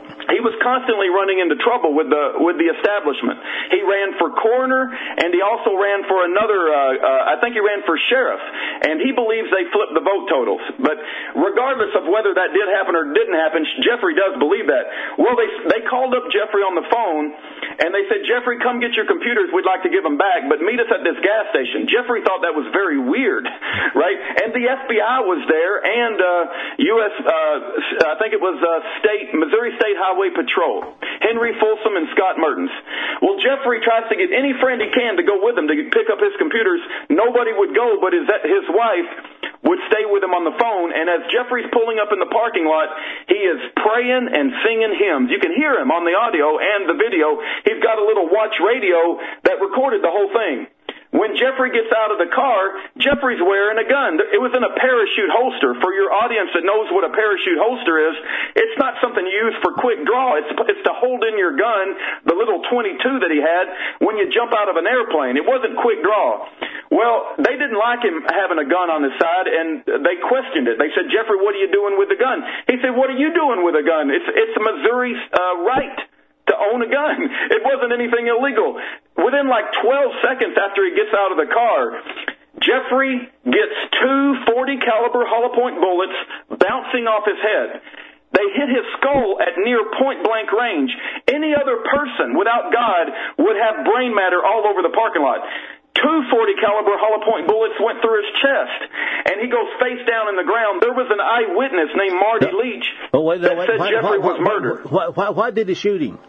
was constantly running into trouble with the with the establishment. He ran for coroner, and he also ran for another, uh, uh, I think he ran for sheriff, and he believes they flipped the vote totals. But regardless of whether that did happen or didn't happen, Jeffrey does believe that. Well, they they called up Jeffrey on the phone, and they said, Jeffrey, come get your computers. We'd like to give them back, but meet us at this gas station. Jeffrey thought that was very weird, right? And the F B I was there, and uh, U S, uh, I think it was uh, state, Missouri State Highway Patrol, Henry Folsom and Scott Mertens. Well, Jeffrey tries to get any friend he can to go with him to pick up his computers. Nobody would go, but his, his wife would stay with him on the phone, and as Jeffrey's pulling up in the parking lot, he is praying and singing hymns. You can hear him on the audio and the video. He's got a little watch radio that recorded the whole thing. When Jeffrey gets out of the car, Jeffrey's wearing a gun. It was in a parachute holster. For your audience that knows what a parachute holster is, it's not something you use for quick draw. It's, it's to hold in your gun, the little twenty-two that he had, when you jump out of an airplane. It wasn't quick draw. Well, they didn't like him having a gun on his side, and they questioned it. They said, Jeffrey, what are you doing with the gun? He said, what are you doing with a gun? It's, it's Missouri's uh, right to own a gun. It wasn't anything illegal. Within like twelve seconds after he gets out of the car, Jeffrey gets two forty caliber hollow point bullets bouncing off his head. They hit his skull at near point-blank range. Any other person without God would have brain matter all over the parking lot. Two forty caliber hollow point bullets went through his chest, and he goes face down in the ground. There was an eyewitness named Marty Leach oh, wait, that wait, said why, Jeffrey why, was murdered. Why, why, why did he shoot him?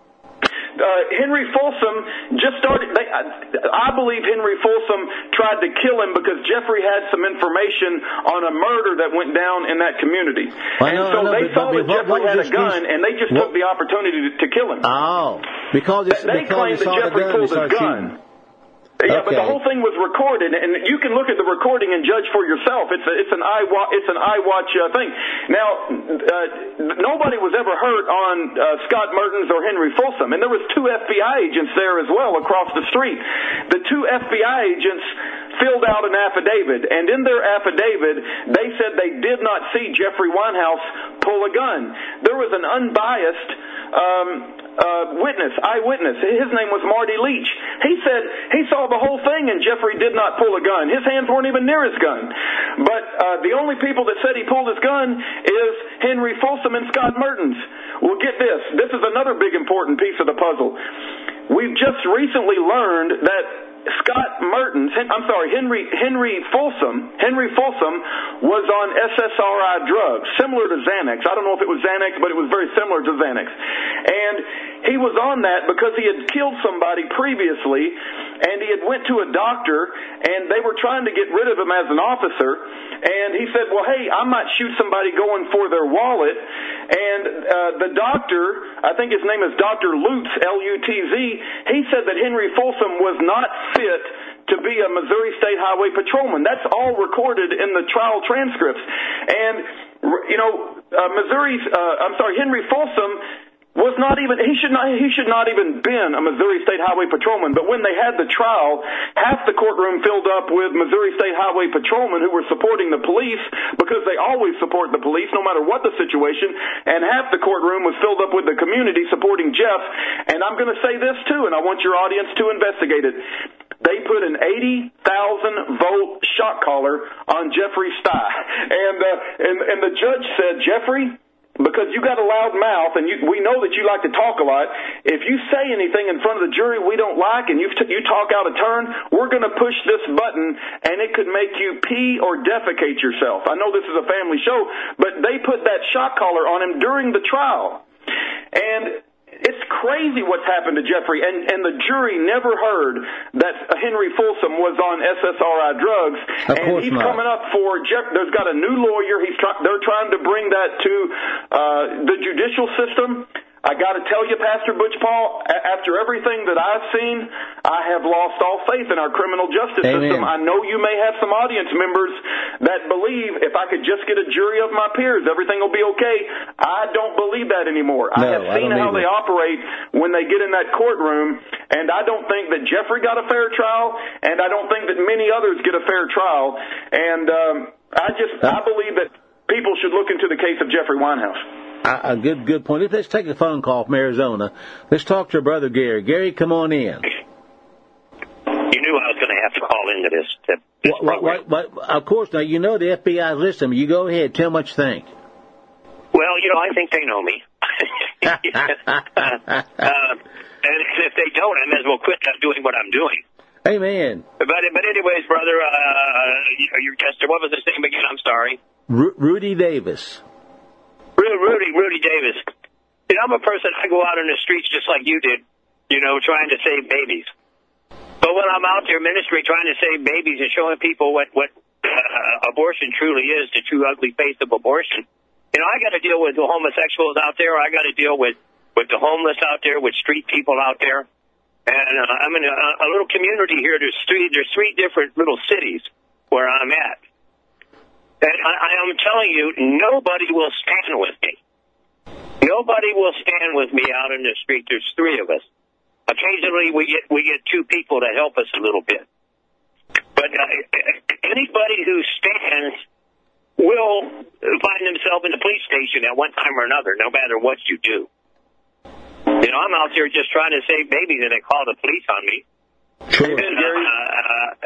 Uh, Henry Folsom just started, they, I, I believe Henry Folsom tried to kill him because Jeffrey had some information on a murder that went down in that community. Well, and no, so no, they but, saw but, that but, Jeffrey had a gun, excuse, and they just what, took the opportunity to, to kill him. Oh, because it's, They because claimed that Jeffrey gun, pulled his gun. Shooting. Yeah, okay. But the whole thing was recorded, and you can look at the recording and judge for yourself. It's a, it's an eye wa- it's an eye watch uh, thing. Now, uh, nobody was ever hurt on uh, Scott Mertens or Henry Folsom, and there was two F B I agents there as well across the street. The two F B I agents filled out an affidavit, and in their affidavit, they said they did not see Jeffrey Winehouse pull a gun. There was an unbiased um, uh, witness, eyewitness. His name was Marty Leach. He said he saw the whole thing, and Jeffrey did not pull a gun. His hands weren't even near his gun. But uh, the only people that said he pulled his gun is Henry Folsom and Scott Mertens. Well, get this. This is another big important piece of the puzzle. We've just recently learned that Scott Mertens, I'm sorry, Henry Henry Folsom, Henry Folsom was on S S R I drugs, similar to Xanax. I don't know if it was Xanax, but it was very similar to Xanax. And he was on that because he had killed somebody previously, and he had went to a doctor, and they were trying to get rid of him as an officer. And he said, well, hey, I might shoot somebody going for their wallet. And uh, the doctor, I think his name is Doctor Lutz, L U T Z, he said that Henry Folsom was not fit to be a Missouri State Highway patrolman. That's all recorded in the trial transcripts. And, you know, uh, Missouri's, uh, I'm sorry, Henry Folsom was not even, he should not, he should not even been a Missouri State Highway patrolman. But when they had the trial, half the courtroom filled up with Missouri State Highway patrolmen who were supporting the police because they always support the police no matter what the situation. And half the courtroom was filled up with the community supporting Jeff. And I'm going to say this too, and I want your audience to investigate it. They put an eighty thousand volt shock collar on Jeffrey's thigh. And, uh, and, and the judge said, Jeffrey, because you got a loud mouth, and you, we know that you like to talk a lot, if you say anything in front of the jury we don't like and you, t- you talk out of turn, we're going to push this button, and it could make you pee or defecate yourself. I know this is a family show, but they put that shock collar on him during the trial. And it's crazy what's happened to Jeffrey, and, and the jury never heard that Henry Folsom was on S S R I drugs, of and he's not. coming up for Jeff. There's got a new lawyer. He's try, they're trying to bring that to uh, the judicial system. I got to tell you, Pastor Butch Paul, after everything that I've seen, I have lost all faith in our criminal justice Amen. system. I know you may have some audience members that believe if I could just get a jury of my peers, everything will be okay. I don't believe that anymore. No, I have seen I how either. they operate when they get in that courtroom, and I don't think that Jeffrey got a fair trial, and I don't think that many others get a fair trial. And um, I just, I believe that people should look into the case of Jeffrey Winehouse. A good, good point. Let's take a phone call from Arizona. Let's talk to our brother Gary. Gary, come on in. You knew I was going to have to call into this. this what, what, what, what, of course. Now you know the F B I is listening. You go ahead. Tell them what you think. Well, you know, I think they know me. uh, and if they don't, I may as well quit doing what I'm doing. Amen. But but anyways, brother, uh, your guest, what was his name again? I'm sorry. Ru- Rudy Davis. Rudy, Rudy Davis. You know, I'm a person, I go out in the streets just like you did, you know, trying to save babies. But when I'm out there ministry trying to save babies and showing people what, what uh, abortion truly is, the true ugly face of abortion, you know, I got to deal with the homosexuals out there. I got to deal with, with the homeless out there, with street people out there. And uh, I'm in a, a little community here. There's three, there's three different little cities where I'm at. And I, I am telling you, nobody will stand with me. Nobody will stand with me out in the street. There's three of us. Occasionally, we get we get two people to help us a little bit. But uh, anybody who stands will find themselves in the police station at one time or another, no matter what you do. You know, I'm out there just trying to save babies, and they call the police on me. Sure. And, uh, uh,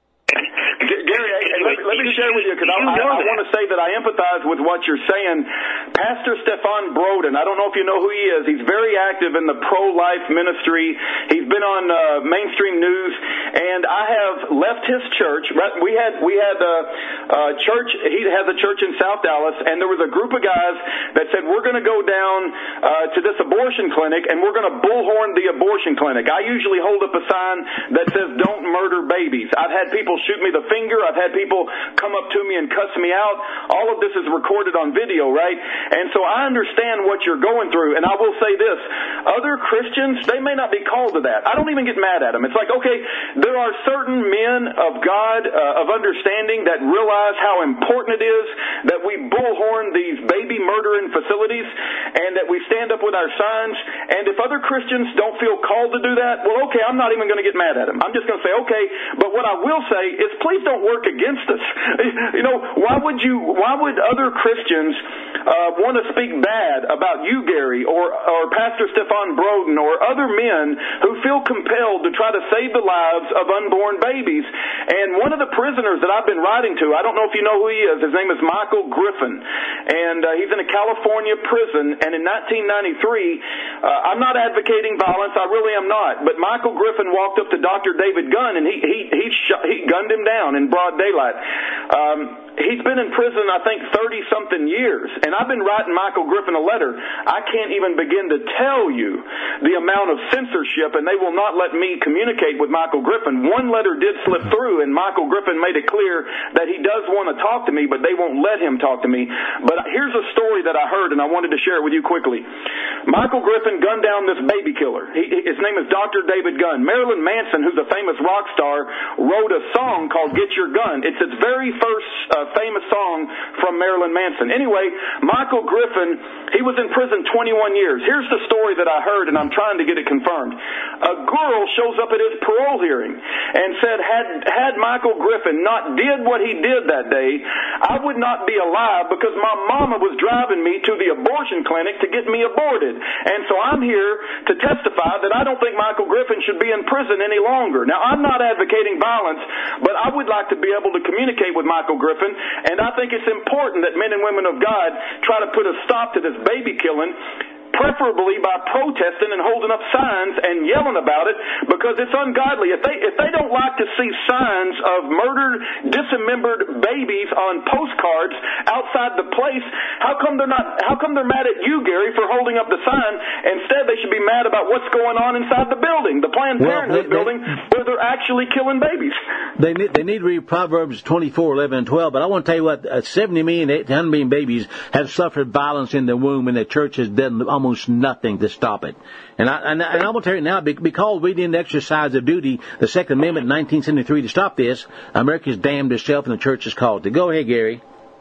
Gary, let, let me share with you, because I, I, I want to say that I empathize with what you're saying. Pastor Stefan Broden, I don't know if you know who he is. He's very active in the pro-life ministry. He's been on uh, mainstream news, and I have left his church. We had we had a, a church. He has a church in South Dallas, and there was a group of guys that said, we're going to go down uh, to this abortion clinic, and we're going to bullhorn the abortion clinic. I usually hold up a sign that says, don't murder babies. I've had people shoot me the finger. I've had people come up to me and cuss me out. All of this is recorded on video, right? And so I understand what you're going through. And I will say this. Other Christians, they may not be called to that. I don't even get mad at them. It's like, okay, there are certain men of God, uh, of understanding, that realize how important it is that we bullhorn these baby murdering facilities and that we stand up with our signs. And if other Christians don't feel called to do that, well, okay, I'm not even going to get mad at them. I'm just going to say, okay, but what I will say is, please don't work against us. You know, why would you? Why would other Christians uh, want to speak bad about you, Gary, or or Pastor Stefan Broden, or other men who feel compelled to try to save the lives of unborn babies? And one of the prisoners that I've been writing to, I don't know if you know who he is. His name is Michael Griffin, and uh, he's in a California prison. And in nineteen ninety-three, uh, I'm not advocating violence. I really am not. But Michael Griffin walked up to Doctor David Gunn, and he he he, shot, he gunned him down in broad daylight. Um, he's been in prison, I think, thirty-something years, and I've been writing Michael Griffin a letter. I can't even begin to tell you the amount of censorship, and they will not let me communicate with Michael Griffin. One letter did slip through, and Michael Griffin made it clear that he does want to talk to me, but they won't let him talk to me. But here's a story that I heard, and I wanted to share it with you quickly. Michael Griffin gunned down this baby killer. He, his name is Doctor David Gunn. Marilyn Manson, who's a famous rock star, wrote a song called Get Your Gun. It's its very first uh, famous song from Marilyn Manson. Anyway, Michael Griffin, he was in prison twenty-one years. Here's the story that I heard, and I'm trying to get it confirmed. A girl shows up at his parole hearing and said, had, had Michael Griffin not did what he did that day, I would not be alive because my mama was driving me to the abortion clinic to get me aborted. And so I'm here to testify that I don't think Michael Griffin should be in prison any longer. Now, I'm not advocating violence, but I would like to be able to communicate with Michael Griffin, and I think it's important that men and women of God try to put a stop to this baby killing, preferably by protesting and holding up signs and yelling about it, because it's ungodly. If they if they don't like to see signs of murdered, dismembered babies on postcards outside the place, how come they're not? How come they're mad at you, Gary, for holding up the sign? Instead, they should be mad about what's going on inside the building, the Planned well, Parenthood they, building, they, where they're actually killing babies. They need, they need to read Proverbs twenty-four, eleven, and twelve. But I want to tell you what: uh, seventy million, eighty million babies have suffered violence in the womb, and the church has done almost nothing to stop it. And, I, and, and I'm going to tell you now, because we didn't exercise of duty, the Second Amendment in nineteen seventy-three to stop this, America's damned itself and the church is called to. Go ahead, Gary.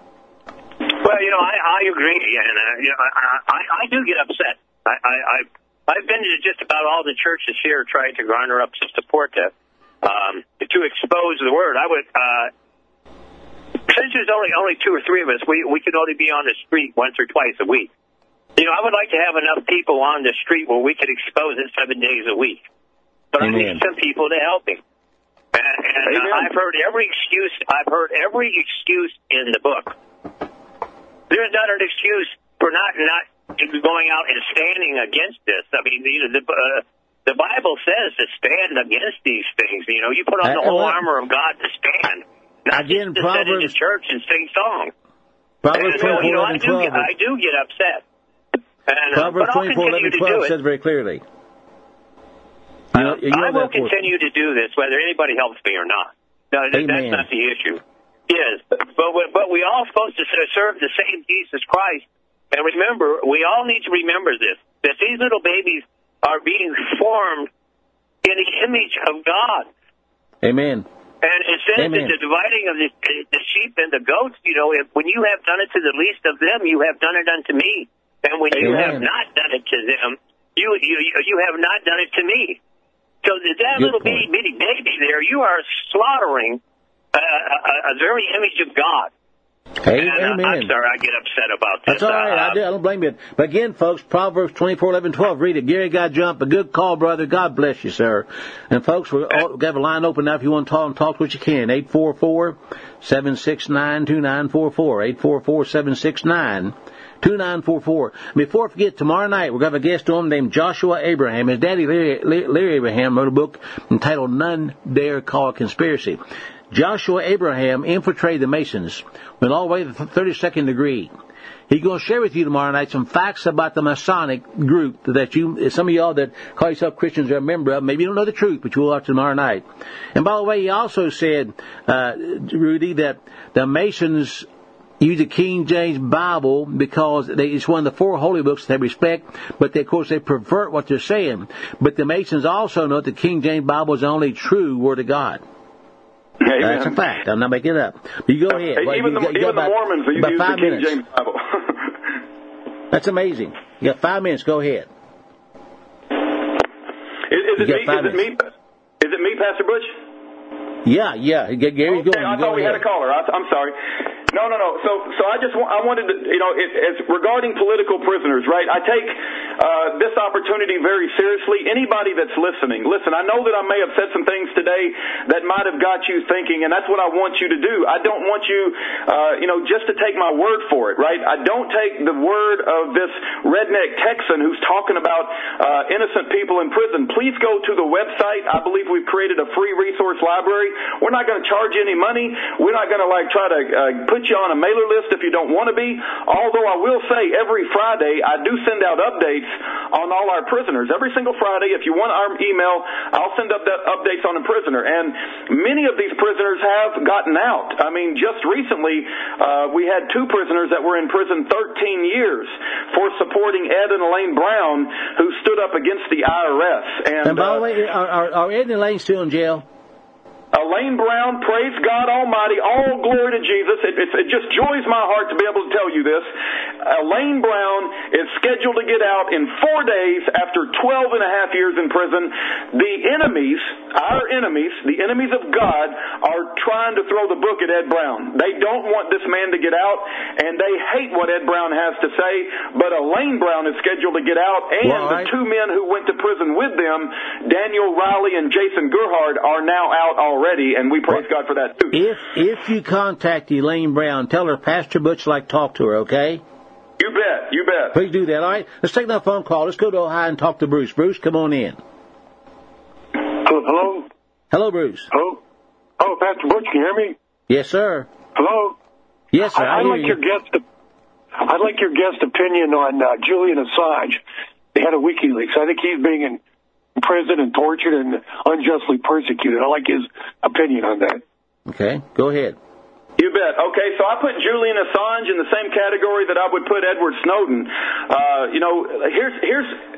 Well, you know, I, I agree, and uh, you know, I, I, I do get upset. I, I, I, I've been to just about all the churches here trying to garner up some support to, um, to expose the word. I would, uh, since there's only only two or three of us, we we can only be on the street once or twice a week. You know, I would like to have enough people on the street where we could expose it seven days a week. But Amen. I need some people to help me. And, and uh, I've heard every excuse. I've heard every excuse in the book. There's not an excuse for not not going out and standing against this. I mean, you know, the uh, the Bible says to stand against these things. You know, you put on the whole uh, armor of God to stand, not again, just to Proverbs, sit in the church and sing songs. Proverbs and, you know, I do get, I do get upset. And, Proverbs uh, twenty-four, eleven, twelve says very clearly. You know, you I will continue to do this, whether anybody helps me or not. No, Amen. That's not the issue. Yes, but we, but we all supposed to serve the same Jesus Christ. And remember, we all need to remember this, that these little babies are being formed in the image of God. Amen. And it says Amen. that the dividing of the, the sheep and the goats, you know, if, when you have done it to the least of them, you have done it unto me. And when you Amen. have not done it to them, you you you have not done it to me. So that Good little point. bitty baby there, you are slaughtering a, a, a very image of God. Hey, and, uh, amen. I'm sorry, I get upset about this. That's all right. Uh, I, do, I don't blame you. But again, folks, Proverbs twenty-four, eleven, twelve. Read it. Gary got jump. A good call, brother. God bless you, sir. And folks, we're all, we have a line open now. If you want to talk and talk what you can. eight four four, seven six nine, two nine four four. eight four four, seven six nine, two nine four four. Before I forget, tomorrow night we're going to have a guest on named Joshua Abraham. His daddy, Larry, Larry Abraham, wrote a book entitled None Dare Call It Conspiracy. Joshua Abraham infiltrated the Masons, went all the way to the thirty-second degree. He's going to share with you tomorrow night some facts about the Masonic group that you, some of y'all that call yourself Christians are a member of. Maybe you don't know the truth, but you will watch tomorrow night. And by the way, he also said, uh, Rudy, that the Masons use the King James Bible because they, it's one of the four holy books they respect, but they, of course they pervert what they're saying. But the Masons also know that the King James Bible is the only true Word of God. Amen. That's a fact. I'm not making it up. But you go ahead. Well, even you the, got, you even got the about, Mormons use about five the King minutes. James Bible. That's amazing. You got five minutes. Go ahead. Is, is, it, me, is it me? Is it me, Pastor Butch? Yeah, yeah. Gary's okay, going. I thought go we ahead. had a caller. I, I'm sorry. No, no, no. So, so I just I wanted to, you know, it, as regarding political prisoners, right? I take uh, this opportunity very seriously. Anybody that's listening, listen. I know that I may have said some things today that might have got you thinking, and that's what I want you to do. I don't want you, uh, you know, just to take my word for it, right? I don't take the word of this redneck Texan who's talking about uh, innocent people in prison. Please go to the website. I believe we've created a free resource library. We're not going to charge you any money. We're not going to like try to uh, put you on a mailer list if you don't want to be. Although I will say every Friday I do send out updates on all our prisoners. Every single Friday, if you want our email, I'll send up that updates on a prisoner. And many of these prisoners have gotten out. I mean, just recently uh, we had two prisoners that were in prison thirteen years for supporting Ed and Elaine Brown, who stood up against the I R S. And, and by uh, the way, are, are, are Ed and Elaine still in jail? Elaine Brown, praise God Almighty, all glory to Jesus. It, it, it just joys my heart to be able to tell you this. Elaine Brown is scheduled to get out in four days after twelve and a half years in prison. The enemies, our enemies, the enemies of God, are trying to throw the book at Ed Brown. They don't want this man to get out, and they hate what Ed Brown has to say, but Elaine Brown is scheduled to get out, and well, the two men who went to prison with them, Daniel Riley and Jason Gerhard, are now out already. And we praise God for that too. If if you contact Elaine Brown, tell her Pastor Butch like talk to her, okay? You bet, you bet. Please do that, all right? Let's take that phone call. Let's go to Ohio and talk to Bruce. Bruce, come on in. Hello? Hello, Hello Bruce. Hello? Oh, Pastor Butch, can you hear me? Yes, sir. Hello? Yes, sir. I, I I'd hear like you. your guest. I'd like your guest opinion on uh, Julian Assange, the head of WikiLeaks. I think he's being in prison and tortured and unjustly persecuted. I'd like his opinion on that. Okay, go ahead. You bet. Okay, so I put Julian Assange in the same category that I would put Edward Snowden. Uh, you know, here's here's.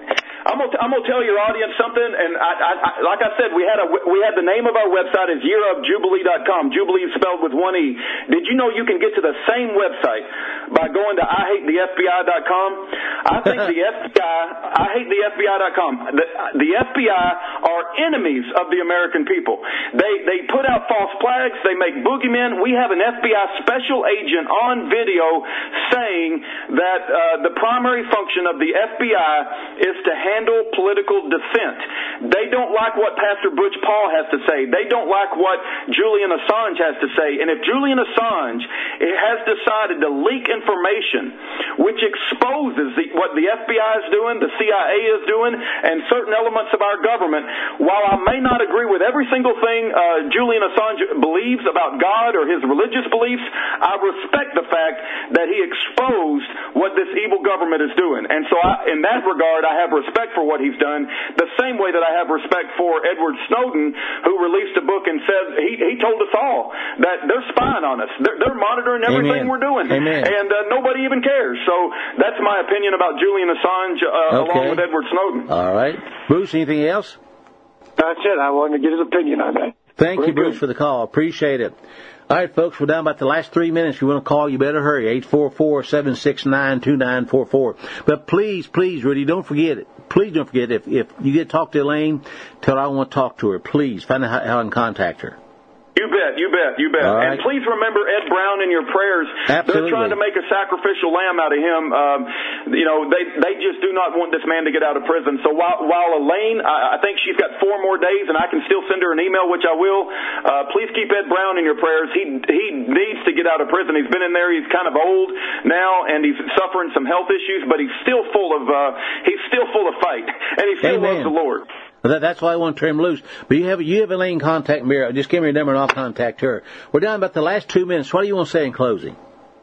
I'm gonna, I'm gonna tell your audience something, and I, I, I, like I said, we had a we had the name of our website is year of jubilee dot com. Jubilee is spelled with one e. Did you know you can get to the same website by going to I hate the F B I dot com? I think the F B I, I hate the F B I dot com. The, the F B I are enemies of the American people. They they put out false flags. They make boogeymen. We have an F B I special agent on video saying that uh, the primary function of the F B I is to handle political dissent. They don't like what Pastor Butch Paul has to say. They don't like what Julian Assange has to say. And if Julian Assange has decided to leak information which exposes the, what the F B I is doing, the C I A is doing, and certain elements of our government, while I may not agree with every single thing uh, Julian Assange believes about God or his religious beliefs, I respect the fact that he exposed what this evil government is doing. And so I, in that regard, I have respect for what he's done, the same way that I have respect for Edward Snowden, who released a book and said, he, he told us all that they're spying on us. They're, they're monitoring everything Amen. we're doing. Amen. And uh, nobody even cares. So that's my opinion about Julian Assange uh, okay. along with Edward Snowden. All right. Bruce, anything else? That's it. I wanted to get his opinion on that. Thank Very you, Bruce, good. for the call. Appreciate it. All right, folks, we're down about the last three minutes. If you want to call, you better hurry. eight four four, seven six nine, two nine four four. But please, please, Rudy, don't forget it. Please don't forget, if, if you get to talk to Elaine, tell her I want to talk to her. Please, find out how, how I can contact her. You bet, you bet, you bet. All right. And please remember Ed Brown in your prayers. Absolutely. They're trying to make a sacrificial lamb out of him. Um, you know, they they just do not want this man to get out of prison. So while while Elaine, I, I think she's got four more days, and I can still send her an email, which I will. Uh, please keep Ed Brown in your prayers. He he needs to get out of prison. He's been in there. He's kind of old now, and he's suffering some health issues, but he's still full of uh, he's still full of fight, and he still Amen. loves the Lord. That, that's why I want to turn him loose. But you have you have Elaine contact me. Just give me your number and I'll contact her. We're down about the last two minutes. What do you want to say in closing?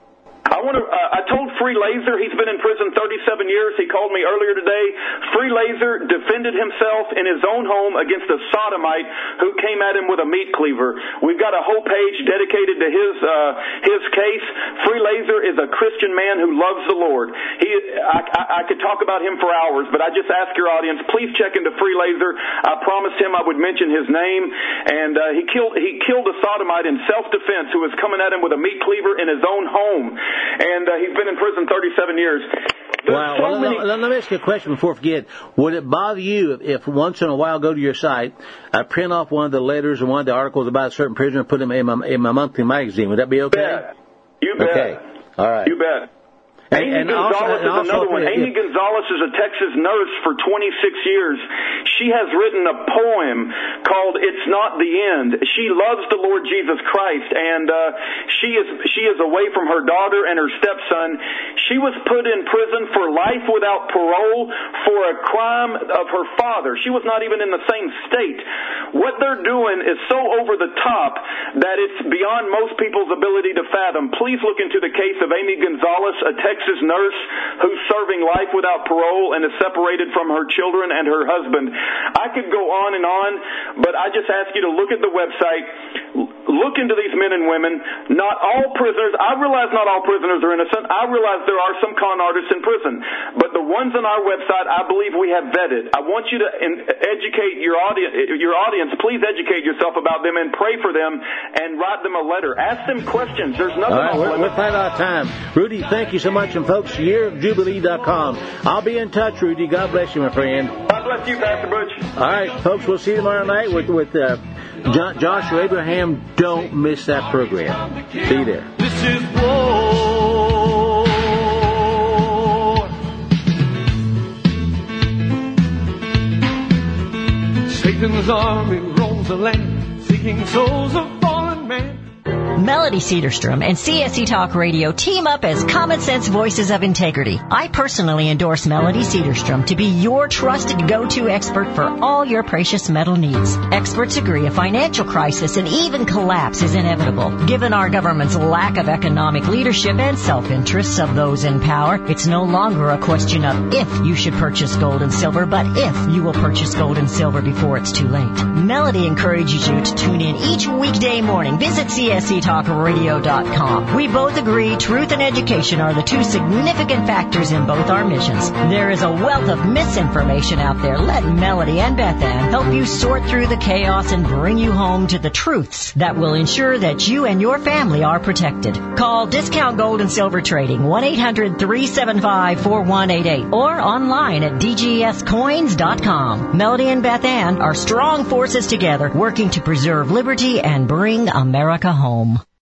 I want to. Uh, I told Free Laser, he's been in prison thirty-seven years. He called me earlier today. Free Laser defended himself in his own home against a sodomite who came at him with a meat cleaver. We've got a whole page dedicated to his uh, his case. Free Laser is a Christian man who loves the Lord. He, I, I, I could talk about him for hours, but I just ask your audience, please check into Free Laser. I promised him I would mention his name, and uh, he killed he killed a sodomite in self-defense who was coming at him with a meat cleaver in his own home. And uh, he's been in prison thirty-seven years. There's Wow. so Well, many... let, let me ask you a question before I forget. Would it bother you if, if once in a while I go to your site, I print off one of the letters or one of the articles about a certain prisoner and put them in my, in my monthly magazine? Would that be okay? Bet. You bet. Okay. All right. You bet. And, Amy and also, Gonzalez and is also another one. if- Amy Gonzalez is a Texas nurse for twenty-six years. She has written a poem called "It's Not the End." She loves the Lord Jesus Christ, and uh, she is she is away from her daughter and her stepson. She was put in prison for life without parole for a crime of her father. She was not even in the same state. What they're doing is so over the top that it's beyond most people's ability to fathom. Please look into the case of Amy Gonzalez, a Texas nurse who's serving life without parole and is separated from her children and her husband. I could go on and on, but I just ask you to look at the website, look into these men and women. Not all prisoners, I realize not all prisoners are innocent. I realize there are some con artists in prison, but the ones on our website, I believe we have vetted. I want you to educate your audience. Your audience, please educate yourself about them and pray for them and write them a letter. Ask them questions. There's nothing. All right, we're, we're flat out of time. Rudy, thank you so much, and folks, year of jubilee dot com. I'll be in touch, Rudy. God bless you, my friend. God bless you, Pastor Butch. All right, folks, we'll see you tomorrow night with with uh, John, Joshua Abraham. Don't miss that program. See you there. This is war. Satan's army roams the land, seeking souls of fallen men. Melody Cedarstrom and C S C Talk Radio team up as common sense voices of integrity. I personally endorse Melody Cedarstrom to be your trusted go-to expert for all your precious metal needs. Experts agree a financial crisis and even collapse is inevitable. Given our government's lack of economic leadership and self-interests of those in power, it's no longer a question of if you should purchase gold and silver, but if you will purchase gold and silver before it's too late. Melody encourages you to tune in each weekday morning. Visit C S C talk radio dot com. We both agree truth and education are the two significant factors in both our missions. There is a wealth of misinformation out there. Let Melody and Beth Ann help you sort through the chaos and bring you home to the truths that will ensure that you and your family are protected. Call Discount Gold and Silver Trading, one eight hundred three seven five four one eight eight, or online at d g s coins dot com. Melody and Beth Ann are strong forces together working to preserve liberty and bring America home.